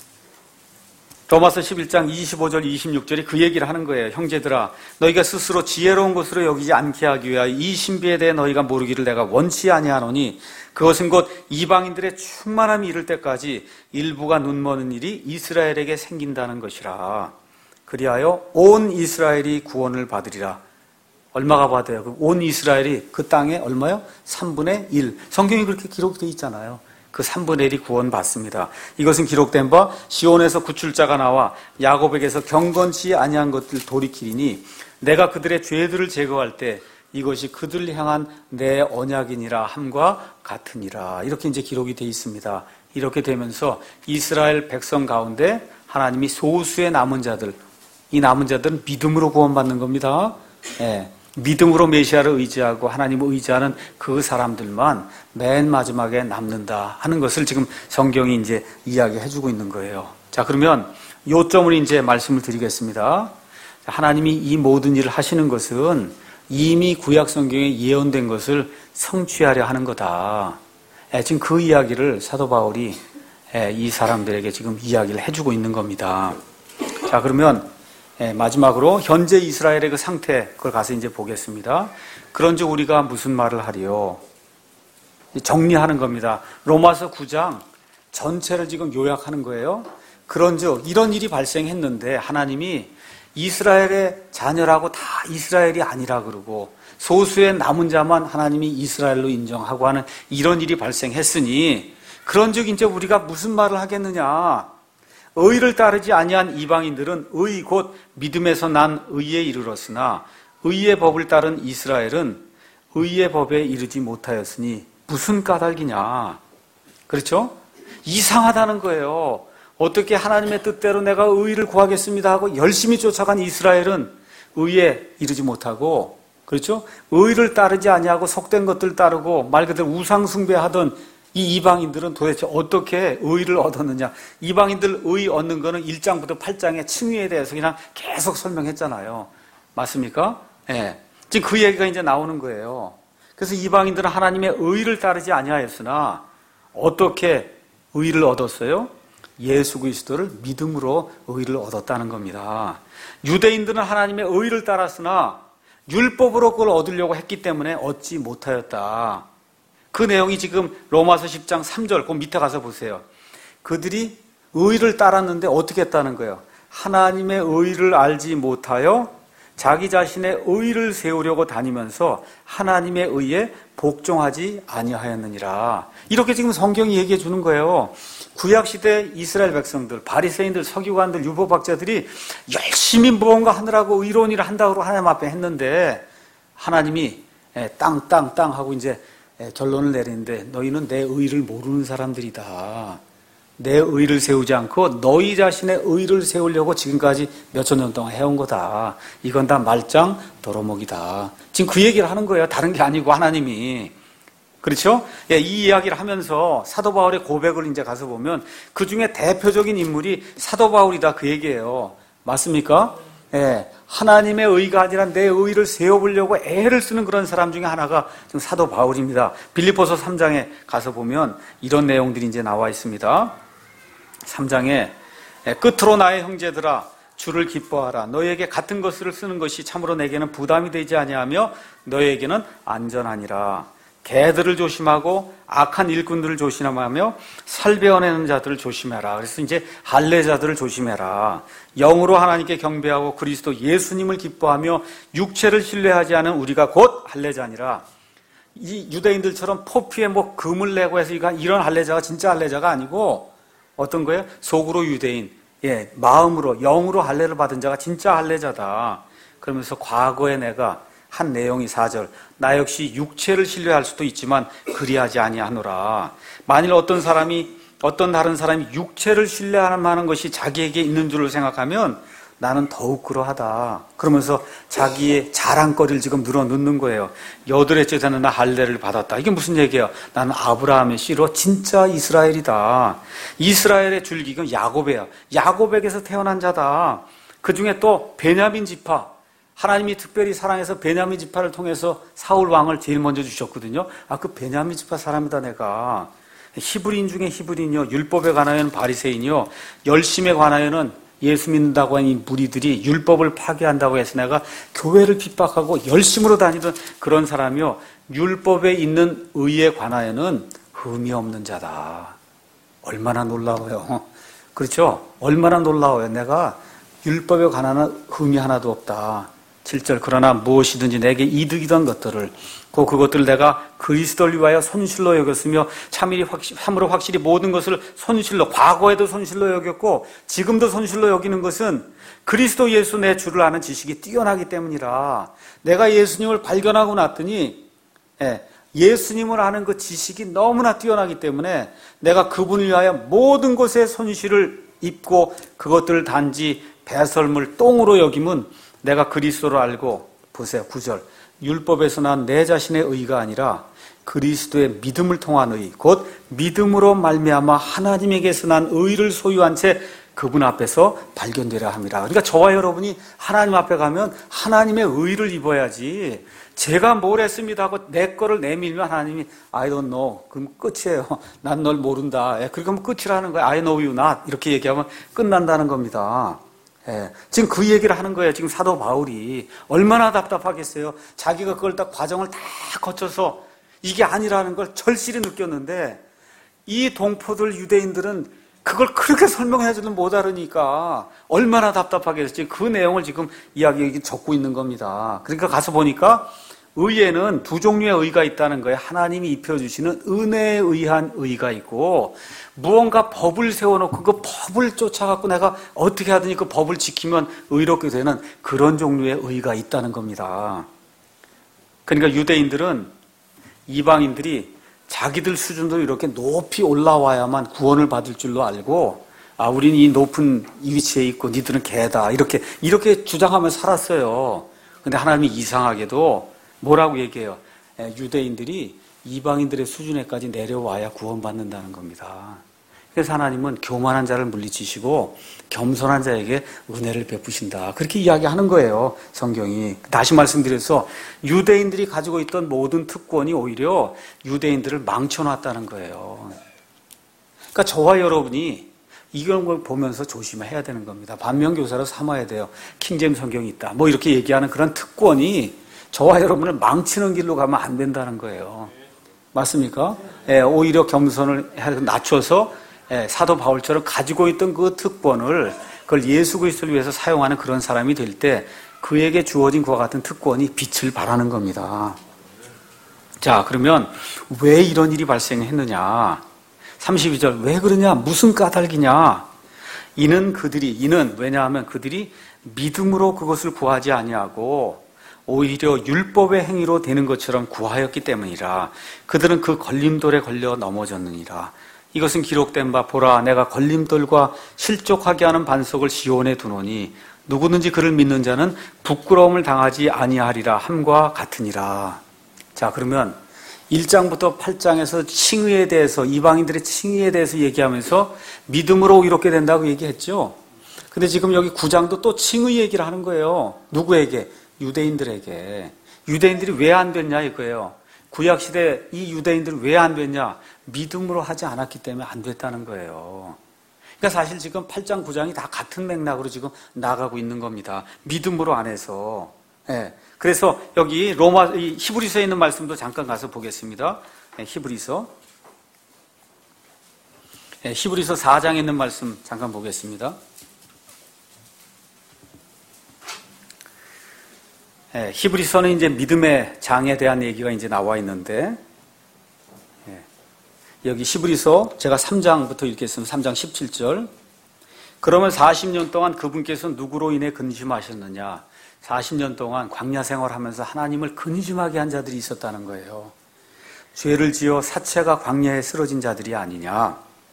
로마서 11장 25절 26절이 그 얘기를 하는 거예요. 형제들아, 너희가 스스로 지혜로운 것으로 여기지 않게 하기 위하여 이 신비에 대해 너희가 모르기를 내가 원치 아니하노니 그것은 곧 이방인들의 충만함이 이를 때까지 일부가 눈머는 일이 이스라엘에게 생긴다는 것이라. 그리하여 온 이스라엘이 구원을 받으리라. 얼마가 받아요? 온 이스라엘이 그 땅에 얼마요? 3분의 1. 성경이 그렇게 기록되어 있잖아요. 그 3분의 1이 구원받습니다. 이것은 기록된 바 시온에서 구출자가 나와 야곱에게서 경건치 아니한 것들 돌이키리니 내가 그들의 죄들을 제거할 때 이것이 그들을 향한 내 언약이니라 함과 같으니라. 이렇게 이제 기록이 되어 있습니다. 이렇게 되면서 이스라엘 백성 가운데 하나님이 소수의 남은 자들, 이 남은 자들은 믿음으로 구원받는 겁니다. 예. 믿음으로 메시아를 의지하고 하나님을 의지하는 그 사람들만 맨 마지막에 남는다 하는 것을 지금 성경이 이제 이야기해주고 있는 거예요. 자, 그러면 요점을 이제 말씀을 드리겠습니다. 하나님이 이 모든 일을 하시는 것은 이미 구약 성경에 예언된 것을 성취하려 하는 거다. 지금 그 이야기를 사도 바울이 이 사람들에게 지금 이야기를 해주고 있는 겁니다. 자, 그러면 마지막으로 현재 이스라엘의 그 상태, 그걸 가서 이제 보겠습니다. 그런즉 우리가 무슨 말을 하리요? 정리하는 겁니다. 로마서 9장 전체를 지금 요약하는 거예요. 그런즉 이런 일이 발생했는데 하나님이 이스라엘의 자녀라고 다 이스라엘이 아니라 그러고 소수의 남은 자만 하나님이 이스라엘로 인정하고 하는 이런 일이 발생했으니 그런즉 이제 우리가 무슨 말을 하겠느냐? 의를 따르지 아니한 이방인들은 의 곧 믿음에서 난 의에 이르렀으나 의의 법을 따른 이스라엘은 의의 법에 이르지 못하였으니 무슨 까닭이냐? 그렇죠? 이상하다는 거예요. 어떻게 하나님의 뜻대로 내가 의를 구하겠습니다 하고 열심히 쫓아간 이스라엘은 의에 이르지 못하고, 그렇죠? 의를 따르지 아니하고 속된 것들 따르고 말 그대로 우상 숭배하던 이 이방인들은 도대체 어떻게 의를 얻었느냐? 이방인들 의 얻는 거는 1장부터 8장의 칭의에 대해서 그냥 계속 설명했잖아요. 맞습니까? 예. 지금 그 얘기가 이제 나오는 거예요. 그래서 이방인들은 하나님의 의를 따르지 아니하였으나 어떻게 의를 얻었어요? 예수 그리스도를 믿음으로 의를 얻었다는 겁니다. 유대인들은 하나님의 의를 따랐으나 율법으로 그걸 얻으려고 했기 때문에 얻지 못하였다. 그 내용이 지금 로마서 10장 3절 그 밑에 가서 보세요. 그들이 의를 따랐는데 어떻게 했다는 거예요? 하나님의 의를 알지 못하여 자기 자신의 의를 세우려고 다니면서 하나님의 의에 복종하지 아니하였느니라. 이렇게 지금 성경이 얘기해 주는 거예요. 구약시대 이스라엘 백성들, 바리새인들, 서기관들, 율법학자들이 열심히 무언가 하느라고 의로운 일을 한다고 하나님 앞에 했는데 하나님이 땅 하고 이제 결론을 내리는데 너희는 내 의를 모르는 사람들이다. 내 의를 세우지 않고 너희 자신의 의를 세우려고 지금까지 몇천 년 동안 해온 거다. 이건 다 말짱 도루묵이다. 지금 그 얘기를 하는 거예요. 다른 게 아니고 하나님이. 그렇죠? 이 이야기를 하면서 사도 바울의 고백을 이제 가서 보면 그 중에 대표적인 인물이 사도 바울이다. 그 얘기예요. 맞습니까? 하나님의 의가 아니라 내 의를 세워보려고 애를 쓰는 그런 사람 중에 하나가 지금 사도 바울입니다. 빌립보서 3장에 가서 보면 이런 내용들이 이제 나와 있습니다. 3장에 끝으로 나의 형제들아 주를 기뻐하라. 너희에게 같은 것을 쓰는 것이 참으로 내게는 부담이 되지 아니하며 너희에게는 안전하니라. 개들을 조심하고 악한 일꾼들을 조심하며 살배어내는 자들을 조심해라. 그래서 이제 할례자들을 조심해라. 영으로 하나님께 경배하고 그리스도 예수님을 기뻐하며 육체를 신뢰하지 않은 우리가 곧 할례자니라. 이 유대인들처럼 포피에 뭐 금을 내고 해서 이런 할례자가 진짜 할례자가 아니고 어떤 거예요? 속으로 유대인, 마음으로 영으로 할례를 받은 자가 진짜 할례자다. 그러면서 과거에 내가 한 내용이 4절. 나 역시 육체를 신뢰할 수도 있지만 그리하지 아니하노라. 만일 어떤 다른 사람이 육체를 신뢰하는 것이 자기에게 있는 줄을 생각하면 나는 더욱 그러하다. 그러면서 자기의 자랑거리를 지금 늘어놓는 거예요. 여드레째 되는 나 할례를 받았다. 이게 무슨 얘기예요? 나는 아브라함의 씨로 진짜 이스라엘이다. 이스라엘의 줄기가 야곱이에요. 야곱에게서 태어난 자다. 그 중에 또 베냐민 지파, 하나님이 특별히 사랑해서 베냐민 지파를 통해서 사울 왕을 제일 먼저 주셨거든요. 그 베냐민 지파 사람이다 내가. 히브리인 중에 히브리인이요, 율법에 관하여는 바리새인이요, 열심에 관하여는 예수 믿는다고 하는 이 무리들이 율법을 파괴한다고 해서 내가 교회를 핍박하고 열심으로 다니던 그런 사람이요, 율법에 있는 의에 관하여는 흠이 없는 자다. 얼마나 놀라워요. 그렇죠? 얼마나 놀라워요. 내가 율법에 관한 흠이 하나도 없다. 7절, 그러나 무엇이든지 내게 이득이던 것들을 그것들을 내가 그리스도를 위하여 손실로 여겼으며 참으로 확실히 모든 것을 손실로, 과거에도 손실로 여겼고 지금도 손실로 여기는 것은 그리스도 예수 내 주를 아는 지식이 뛰어나기 때문이라. 내가 예수님을 발견하고 났더니 예수님을 아는 그 지식이 너무나 뛰어나기 때문에 내가 그분을 위하여 모든 것에 손실을 입고 그것들을 단지 배설물, 똥으로 여김은 내가 그리스도를 알고, 보세요, 9절. 율법에서 난 내 자신의 의가 아니라 그리스도의 믿음을 통한 의, 곧 믿음으로 말미암아 하나님에게서 난 의를 소유한 채 그분 앞에서 발견되려 함이라. 그러니까 저와 여러분이 하나님 앞에 가면 하나님의 의를 입어야지, 제가 뭘 했습니다 하고 내 거를 내밀면 하나님이 I don't know. 그럼 끝이에요. 난 널 모른다. 그렇게 하면 끝이라는 거예요. I know you not. 이렇게 얘기하면 끝난다는 겁니다. 지금 그 얘기를 하는 거예요. 지금 사도 바울이 얼마나 답답하겠어요. 자기가 그걸 다 과정을 다 거쳐서 이게 아니라는 걸 절실히 느꼈는데 이 동포들 유대인들은 그걸 그렇게 설명해줘도 못 알으니까 얼마나 답답하겠어요. 그 내용을 지금 이야기 적고 있는 겁니다. 그러니까 가서 보니까 의에는 두 종류의 의가 있다는 거예요. 하나님이 입혀주시는 은혜에 의한 의가 있고, 무언가 법을 세워놓고 그 법을 쫓아갖고 내가 어떻게 하든지 그 법을 지키면 의롭게 되는 그런 종류의 의가 있다는 겁니다. 그러니까 유대인들은 이방인들이 자기들 수준도 이렇게 높이 올라와야만 구원을 받을 줄로 알고, 우리는 이 높은 이 위치에 있고 니들은 개다, 이렇게 주장하면서 살았어요. 근데 하나님이 이상하게도 뭐라고 얘기해요? 유대인들이 이방인들의 수준에까지 내려와야 구원받는다는 겁니다. 그래서 하나님은 교만한 자를 물리치시고 겸손한 자에게 은혜를 베푸신다. 그렇게 이야기하는 거예요, 성경이. 다시 말씀드려서 유대인들이 가지고 있던 모든 특권이 오히려 유대인들을 망쳐놨다는 거예요. 그러니까 저와 여러분이 이런 걸 보면서 조심해야 되는 겁니다. 반면교사로 삼아야 돼요. 킹제임스 성경이 있다, 이렇게 얘기하는 그런 특권이 저와 여러분을 망치는 길로 가면 안 된다는 거예요. 맞습니까? 오히려 겸손을 낮춰서 사도 바울처럼 가지고 있던 그 특권을, 그걸 예수 그리스도를 위해서 사용하는 그런 사람이 될 때 그에게 주어진 그와 같은 특권이 빛을 발하는 겁니다. 자, 그러면 왜 이런 일이 발생했느냐? 32절, 왜 그러냐? 무슨 까닭이냐? 이는 왜냐하면 그들이 믿음으로 그것을 구하지 아니하고 오히려 율법의 행위로 되는 것처럼 구하였기 때문이라. 그들은 그 걸림돌에 걸려 넘어졌느니라. 이것은 기록된 바, 보라, 내가 걸림돌과 실족하게 하는 반석을 시온에 두노니 누구든지 그를 믿는 자는 부끄러움을 당하지 아니하리라 함과 같으니라. 자, 그러면 1장부터 8장에서 칭의에 대해서, 이방인들의 칭의에 대해서 얘기하면서 믿음으로 이렇게 된다고 얘기했죠. 근데 지금 여기 9장도 또 칭의 얘기를 하는 거예요. 누구에게? 유대인들에게. 유대인들이 왜 안 됐냐 이거예요. 구약시대 이 유대인들은 왜 안 됐냐? 믿음으로 하지 않았기 때문에 안 됐다는 거예요. 그러니까 사실 지금 8장, 9장이 다 같은 맥락으로 지금 나가고 있는 겁니다. 믿음으로 안 해서. 그래서 여기 히브리서에 있는 말씀도 잠깐 가서 보겠습니다. 히브리서 4장에 있는 말씀 잠깐 보겠습니다. 히브리서는 이제 믿음의 장에 대한 얘기가 이제 나와 있는데, 여기 히브리서 제가 3장부터 읽겠습니다. 3장 17절. 그러면 40년 동안 그분께서 누구로 인해 근심하셨느냐? 40년 동안 광야 생활하면서 하나님을 근심하게 한 자들이 있었다는 거예요. 죄를 지어 사체가 광야에 쓰러진 자들이 아니냐?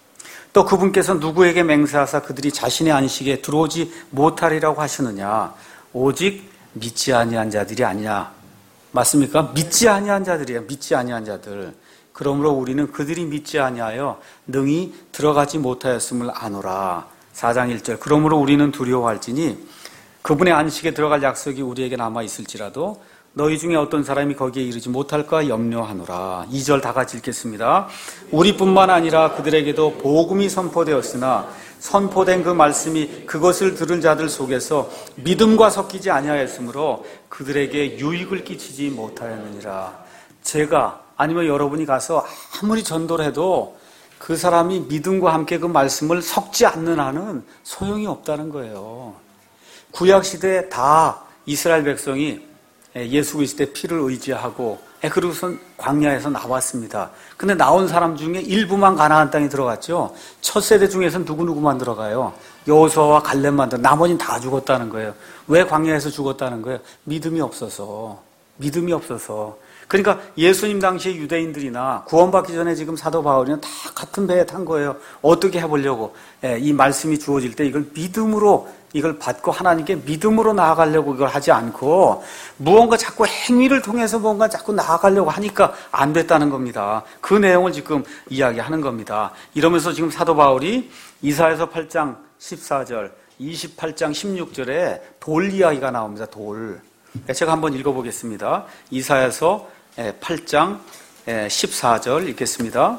또 그분께서 누구에게 맹세하사 그들이 자신의 안식에 들어오지 못하리라고 하시느냐? 오직 믿지 아니한 자들이 아니냐? 맞습니까? 믿지 아니한 자들이에요. 믿지 아니한 자들. 그러므로 우리는 그들이 믿지 아니하여 능히 들어가지 못하였음을 아노라. 4장 1절. 그러므로 우리는 두려워할지니 그분의 안식에 들어갈 약속이 우리에게 남아 있을지라도 너희 중에 어떤 사람이 거기에 이르지 못할까 염려하노라. 2절 다 같이 읽겠습니다. 우리뿐만 아니라 그들에게도 복음이 선포되었으나 선포된 그 말씀이 그것을 들은 자들 속에서 믿음과 섞이지 아니하였으므로 그들에게 유익을 끼치지 못하였느니라. 제가 아니면 여러분이 가서 아무리 전도를 해도 그 사람이 믿음과 함께 그 말씀을 섞지 않는 한은 소용이 없다는 거예요. 구약시대에 다 이스라엘 백성이 예수 그리스도의 피를 의지하고 그리고선 광야에서 나왔습니다. 근데 나온 사람 중에 일부만 가나안 땅에 들어갔죠. 첫 세대 중에서는 누구누구만 들어가요? 여호수아와 갈렙만 들어. 나머지는 다 죽었다는 거예요. 왜 광야에서 죽었다는 거예요? 믿음이 없어서. 그러니까 예수님 당시의 유대인들이나 구원받기 전에 지금 사도 바울이는 다 같은 배에 탄 거예요. 어떻게 해보려고? 이 말씀이 주어질 때 이걸 믿음으로 이걸 받고 하나님께 믿음으로 나아가려고 이걸 하지 않고 무언가 자꾸 행위를 통해서 뭔가 자꾸 나아가려고 하니까 안 됐다는 겁니다. 그 내용을 지금 이야기하는 겁니다. 이러면서 지금 사도 바울이 이사야서 8장 14절, 28장 16절에 돌 이야기가 나옵니다. 돌. 제가 한번 읽어보겠습니다. 이사야서 8장 14절 읽겠습니다.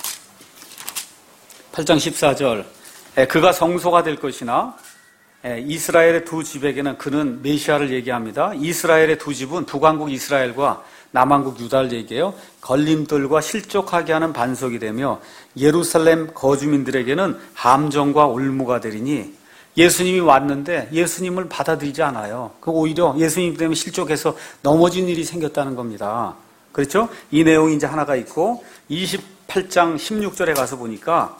8장 14절. 그가 성소가 될 것이나 이스라엘의 두 집에게는 그는 메시아를 얘기합니다. 이스라엘의 두 집은 북왕국 이스라엘과 남왕국 유다를 얘기해요. 걸림돌과 실족하게 하는 반석이 되며 예루살렘 거주민들에게는 함정과 올무가 되리니 예수님이 왔는데 예수님을 받아들이지 않아요. 오히려 예수님 때문에 실족해서 넘어진 일이 생겼다는 겁니다. 그렇죠? 이 내용이 이제 하나가 있고 28장 16절에 가서 보니까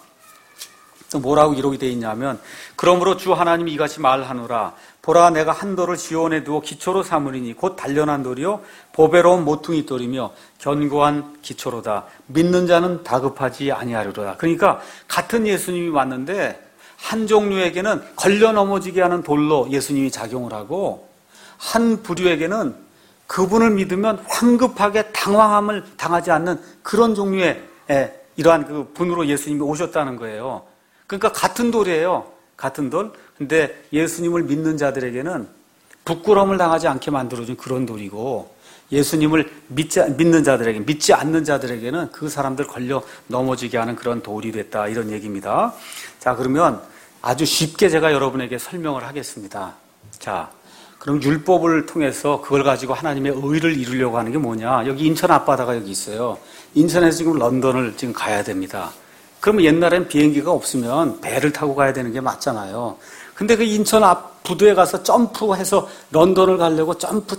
또 뭐라고 기록이 되어 있냐면 그러므로 주 하나님이 이같이 말하노라. 보라 내가 한 돌을 지온에 두어 기초로 삼으리니 곧 단련한 돌이요 보배로운 모퉁이 돌이며 견고한 기초로다. 믿는 자는 다급하지 아니하리로다. 그러니까 같은 예수님이 왔는데 한 종류에게는 걸려 넘어지게 하는 돌로 예수님이 작용을 하고 한 부류에게는 그분을 믿으면 황급하게 당황함을 당하지 않는 그런 종류의 이러한 그 분으로 예수님이 오셨다는 거예요. 그러니까 같은 돌이에요. 같은 돌. 근데 예수님을 믿는 자들에게는 부끄러움을 당하지 않게 만들어준 그런 돌이고 예수님을 믿는 자들에게, 믿지 않는 자들에게는 그 사람들 걸려 넘어지게 하는 그런 돌이 됐다. 이런 얘기입니다. 자, 그러면 아주 쉽게 제가 여러분에게 설명을 하겠습니다. 자, 그럼 율법을 통해서 그걸 가지고 하나님의 의를 이루려고 하는 게 뭐냐? 여기 인천 앞바다가 여기 있어요. 인천에서 지금 런던을 지금 가야 됩니다. 그러면 옛날엔 비행기가 없으면 배를 타고 가야 되는 게 맞잖아요. 근데 그 인천 앞 부두에 가서 점프해서 런던을 가려고 점프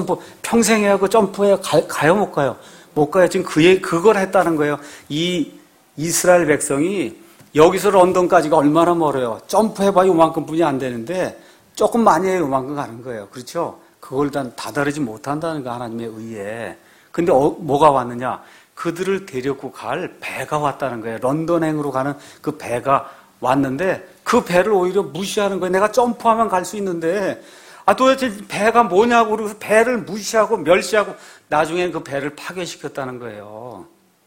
평생 해야 그 점프해야 가요 못 가요? 못 가요. 지금 그걸 했다는 거예요. 이 이스라엘 백성이 여기서 런던까지가 얼마나 멀어요. 점프해봐야 요만큼 뿐이 안 되는데 조금 많이 해야 요만큼 가는 거예요. 그렇죠? 그걸 다다르지 못한다는 거 하나님의 의에. 근데 뭐가 왔느냐? 그들을 데리고 갈 배가 왔다는 거예요. 런던행으로 가는 그 배가 왔는데 그 배를 오히려 무시하는 거예요. 내가 점프하면 갈 수 있는데 도대체 배가 뭐냐고 그러고서 배를 무시하고 멸시하고 나중에는 그 배를 파괴시켰다는 거예요.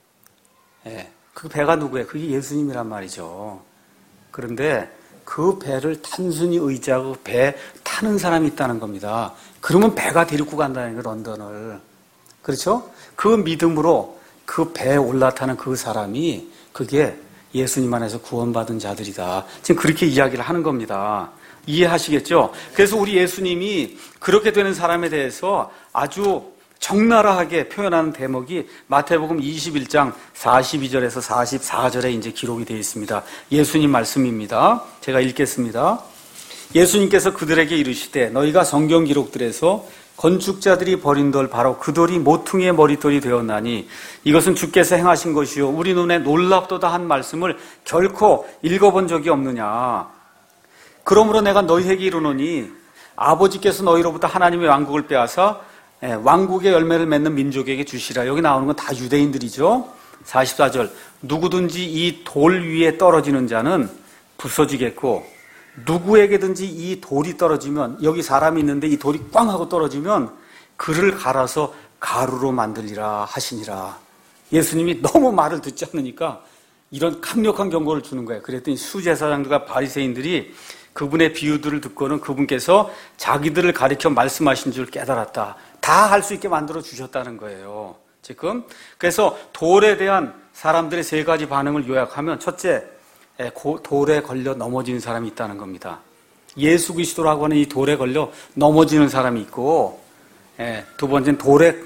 예, 그 배가 누구예요? 그게 예수님이란 말이죠. 그런데 그 배를 단순히 의지하고 배 타는 사람이 있다는 겁니다. 그러면 배가 데리고 간다는 거예요, 런던을. 그렇죠? 그 믿음으로 그 배에 올라타는 그 사람이 그게 예수님 안에서 구원받은 자들이다. 지금 그렇게 이야기를 하는 겁니다. 이해하시겠죠? 그래서 우리 예수님이 그렇게 되는 사람에 대해서 아주 적나라하게 표현하는 대목이 마태복음 21장 42절에서 44절에 이제 기록이 되어 있습니다. 예수님 말씀입니다. 제가 읽겠습니다. 예수님께서 그들에게 이르시되 너희가 성경 기록들에서 건축자들이 버린 돌 바로 그 돌이 모퉁이의 머릿돌이 되었나니 이것은 주께서 행하신 것이요 우리 눈에 놀랍도다 한 말씀을 결코 읽어본 적이 없느냐. 그러므로 내가 너희에게 이르노니 아버지께서 너희로부터 하나님의 왕국을 빼앗아 왕국의 열매를 맺는 민족에게 주시라. 여기 나오는 건 다 유대인들이죠. 44절 누구든지 이 돌 위에 떨어지는 자는 부서지겠고 누구에게든지 이 돌이 떨어지면 여기 사람이 있는데 이 돌이 꽝 하고 떨어지면 그를 갈아서 가루로 만들리라 하시니라. 예수님이 너무 말을 듣지 않으니까 이런 강력한 경고를 주는 거예요. 그랬더니 수제사장들과 바리새인들이 그분의 비유들을 듣고는 그분께서 자기들을 가리켜 말씀하신 줄 깨달았다. 다 할 수 있게 만들어 주셨다는 거예요. 지금 그래서 돌에 대한 사람들의 세 가지 반응을 요약하면 첫째, 돌에 걸려 넘어지는 사람이 있다는 겁니다. 예수 그리스도라고 하는 이 돌에 걸려 넘어지는 사람이 있고, 두 번째는 돌에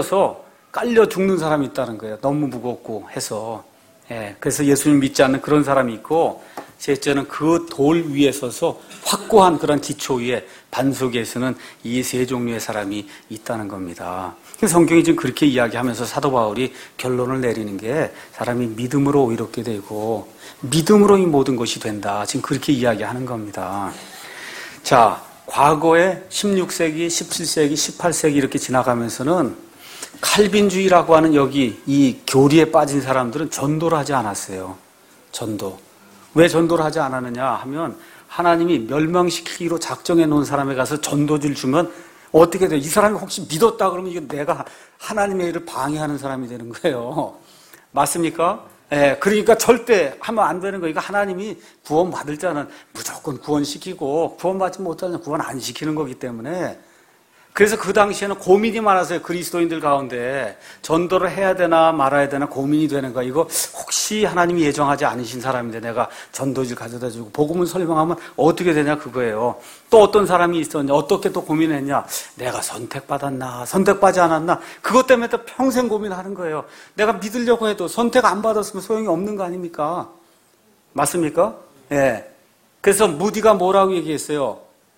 깔려 죽는 사람이 있다는 거예요. 너무 무겁고 해서. 그래서 예수님 믿지 않는 그런 사람이 있고, 셋째는 그 돌 위에 서서 확고한 그런 기초 위에 반석에서는 이 세 종류의 사람이 있다는 겁니다. 성경이 지금 그렇게 이야기하면서 사도 바울이 결론을 내리는 게 사람이 믿음으로 의롭게 되고 믿음으로 이 모든 것이 된다. 지금 그렇게 이야기하는 겁니다. 자, 과거에 16세기, 17세기, 18세기 이렇게 지나가면서는 칼빈주의라고 하는 여기 이 교리에 빠진 사람들은 전도를 하지 않았어요. 전도. 왜 전도를 하지 않았느냐 하면 하나님이 멸망시키기로 작정해 놓은 사람에 가서 전도지를 주면 어떻게 돼요? 이 사람이 혹시 믿었다 그러면 이거 내가 하나님의 일을 방해하는 사람이 되는 거예요. 맞습니까? 그러니까 절대 하면 안 되는 거예요. 하나님이 구원받을 자는 무조건 구원시키고 구원받지 못하는 자는 구원 안 시키는 거기 때문에 그래서 그 당시에는 고민이 많았어요. 그리스도인들 가운데 전도를 해야 되나 말아야 되나 고민이 되는 거야. 이거 혹시 하나님이 예정하지 않으신 사람인데 내가 전도지를 가져다 주고 복음을 설명하면 어떻게 되냐 그거예요. 또 어떤 사람이 있었냐, 어떻게 또 고민했냐, 내가 선택받았나 선택받지 않았나, 그것 때문에 또 평생 고민하는 거예요. 내가 믿으려고 해도 선택 안 받았으면 소용이 없는 거 아닙니까? 맞습니까? 그래서 무디가 뭐라고 얘기했어요?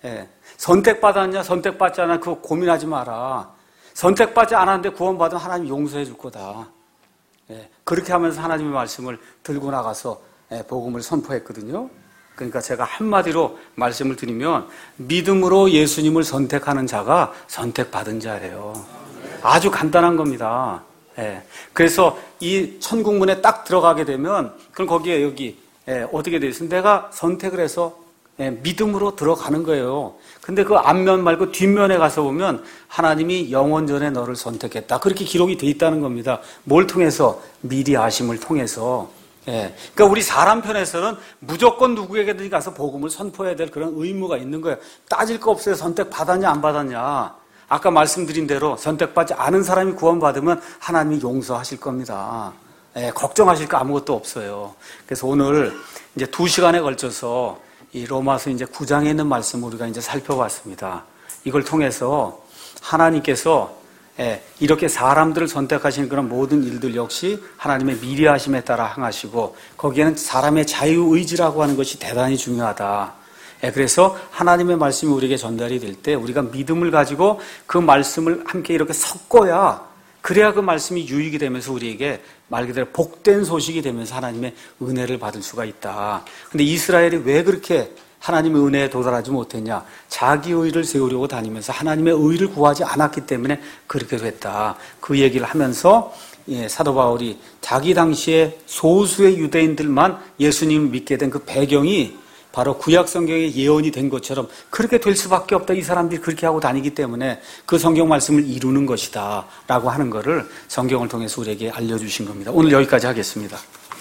선택받았냐 선택받지 않았냐 그거 고민하지 마라. 선택받지 않았는데 구원받으면 하나님 용서해 줄 거다. 그렇게 하면서 하나님의 말씀을 들고 나가서 복음을 선포했거든요. 그러니까 제가 한마디로 말씀을 드리면 믿음으로 예수님을 선택하는 자가 선택받은 자예요. 아주 간단한 겁니다. 그래서 이 천국문에 딱 들어가게 되면 그럼 거기에 여기 어떻게 되어 있으면 내가 선택을 해서 믿음으로 들어가는 거예요. 근데 그 앞면 말고 뒷면에 가서 보면 하나님이 영원전에 너를 선택했다. 그렇게 기록이 돼 있다는 겁니다. 뭘 통해서? 미리 아심을 통해서. 그러니까 우리 사람 편에서는 무조건 누구에게든지 가서 복음을 선포해야 될 그런 의무가 있는 거예요. 따질 거 없어요. 선택 받았냐 안 받았냐. 아까 말씀드린 대로 선택받지 않은 사람이 구원받으면 하나님이 용서하실 겁니다. 걱정하실 거 아무것도 없어요. 그래서 오늘 이제 2시간에 걸쳐서 이 로마서 이제 9장에 있는 말씀을 우리가 이제 살펴봤습니다. 이걸 통해서 하나님께서 이렇게 사람들을 선택하시는 그런 모든 일들 역시 하나님의 미리하심에 따라 행하시고 거기에는 사람의 자유의지라고 하는 것이 대단히 중요하다. 그래서 하나님의 말씀이 우리에게 전달이 될 때 우리가 믿음을 가지고 그 말씀을 함께 이렇게 섞어야 그래야 그 말씀이 유익이 되면서 우리에게 말 그대로 복된 소식이 되면서 하나님의 은혜를 받을 수가 있다. 근데 이스라엘이 왜 그렇게 하나님의 은혜에 도달하지 못했냐? 자기 의를 세우려고 다니면서 하나님의 의를 구하지 않았기 때문에 그렇게 됐다. 그 얘기를 하면서 사도 바울이 자기 당시에 소수의 유대인들만 예수님을 믿게 된 그 배경이 바로 구약 성경에 예언이 된 것처럼 그렇게 될 수밖에 없다. 이 사람들이 그렇게 하고 다니기 때문에 그 성경 말씀을 이루는 것이다 라고 하는 것을 성경을 통해서 우리에게 알려주신 겁니다. 오늘 여기까지 하겠습니다.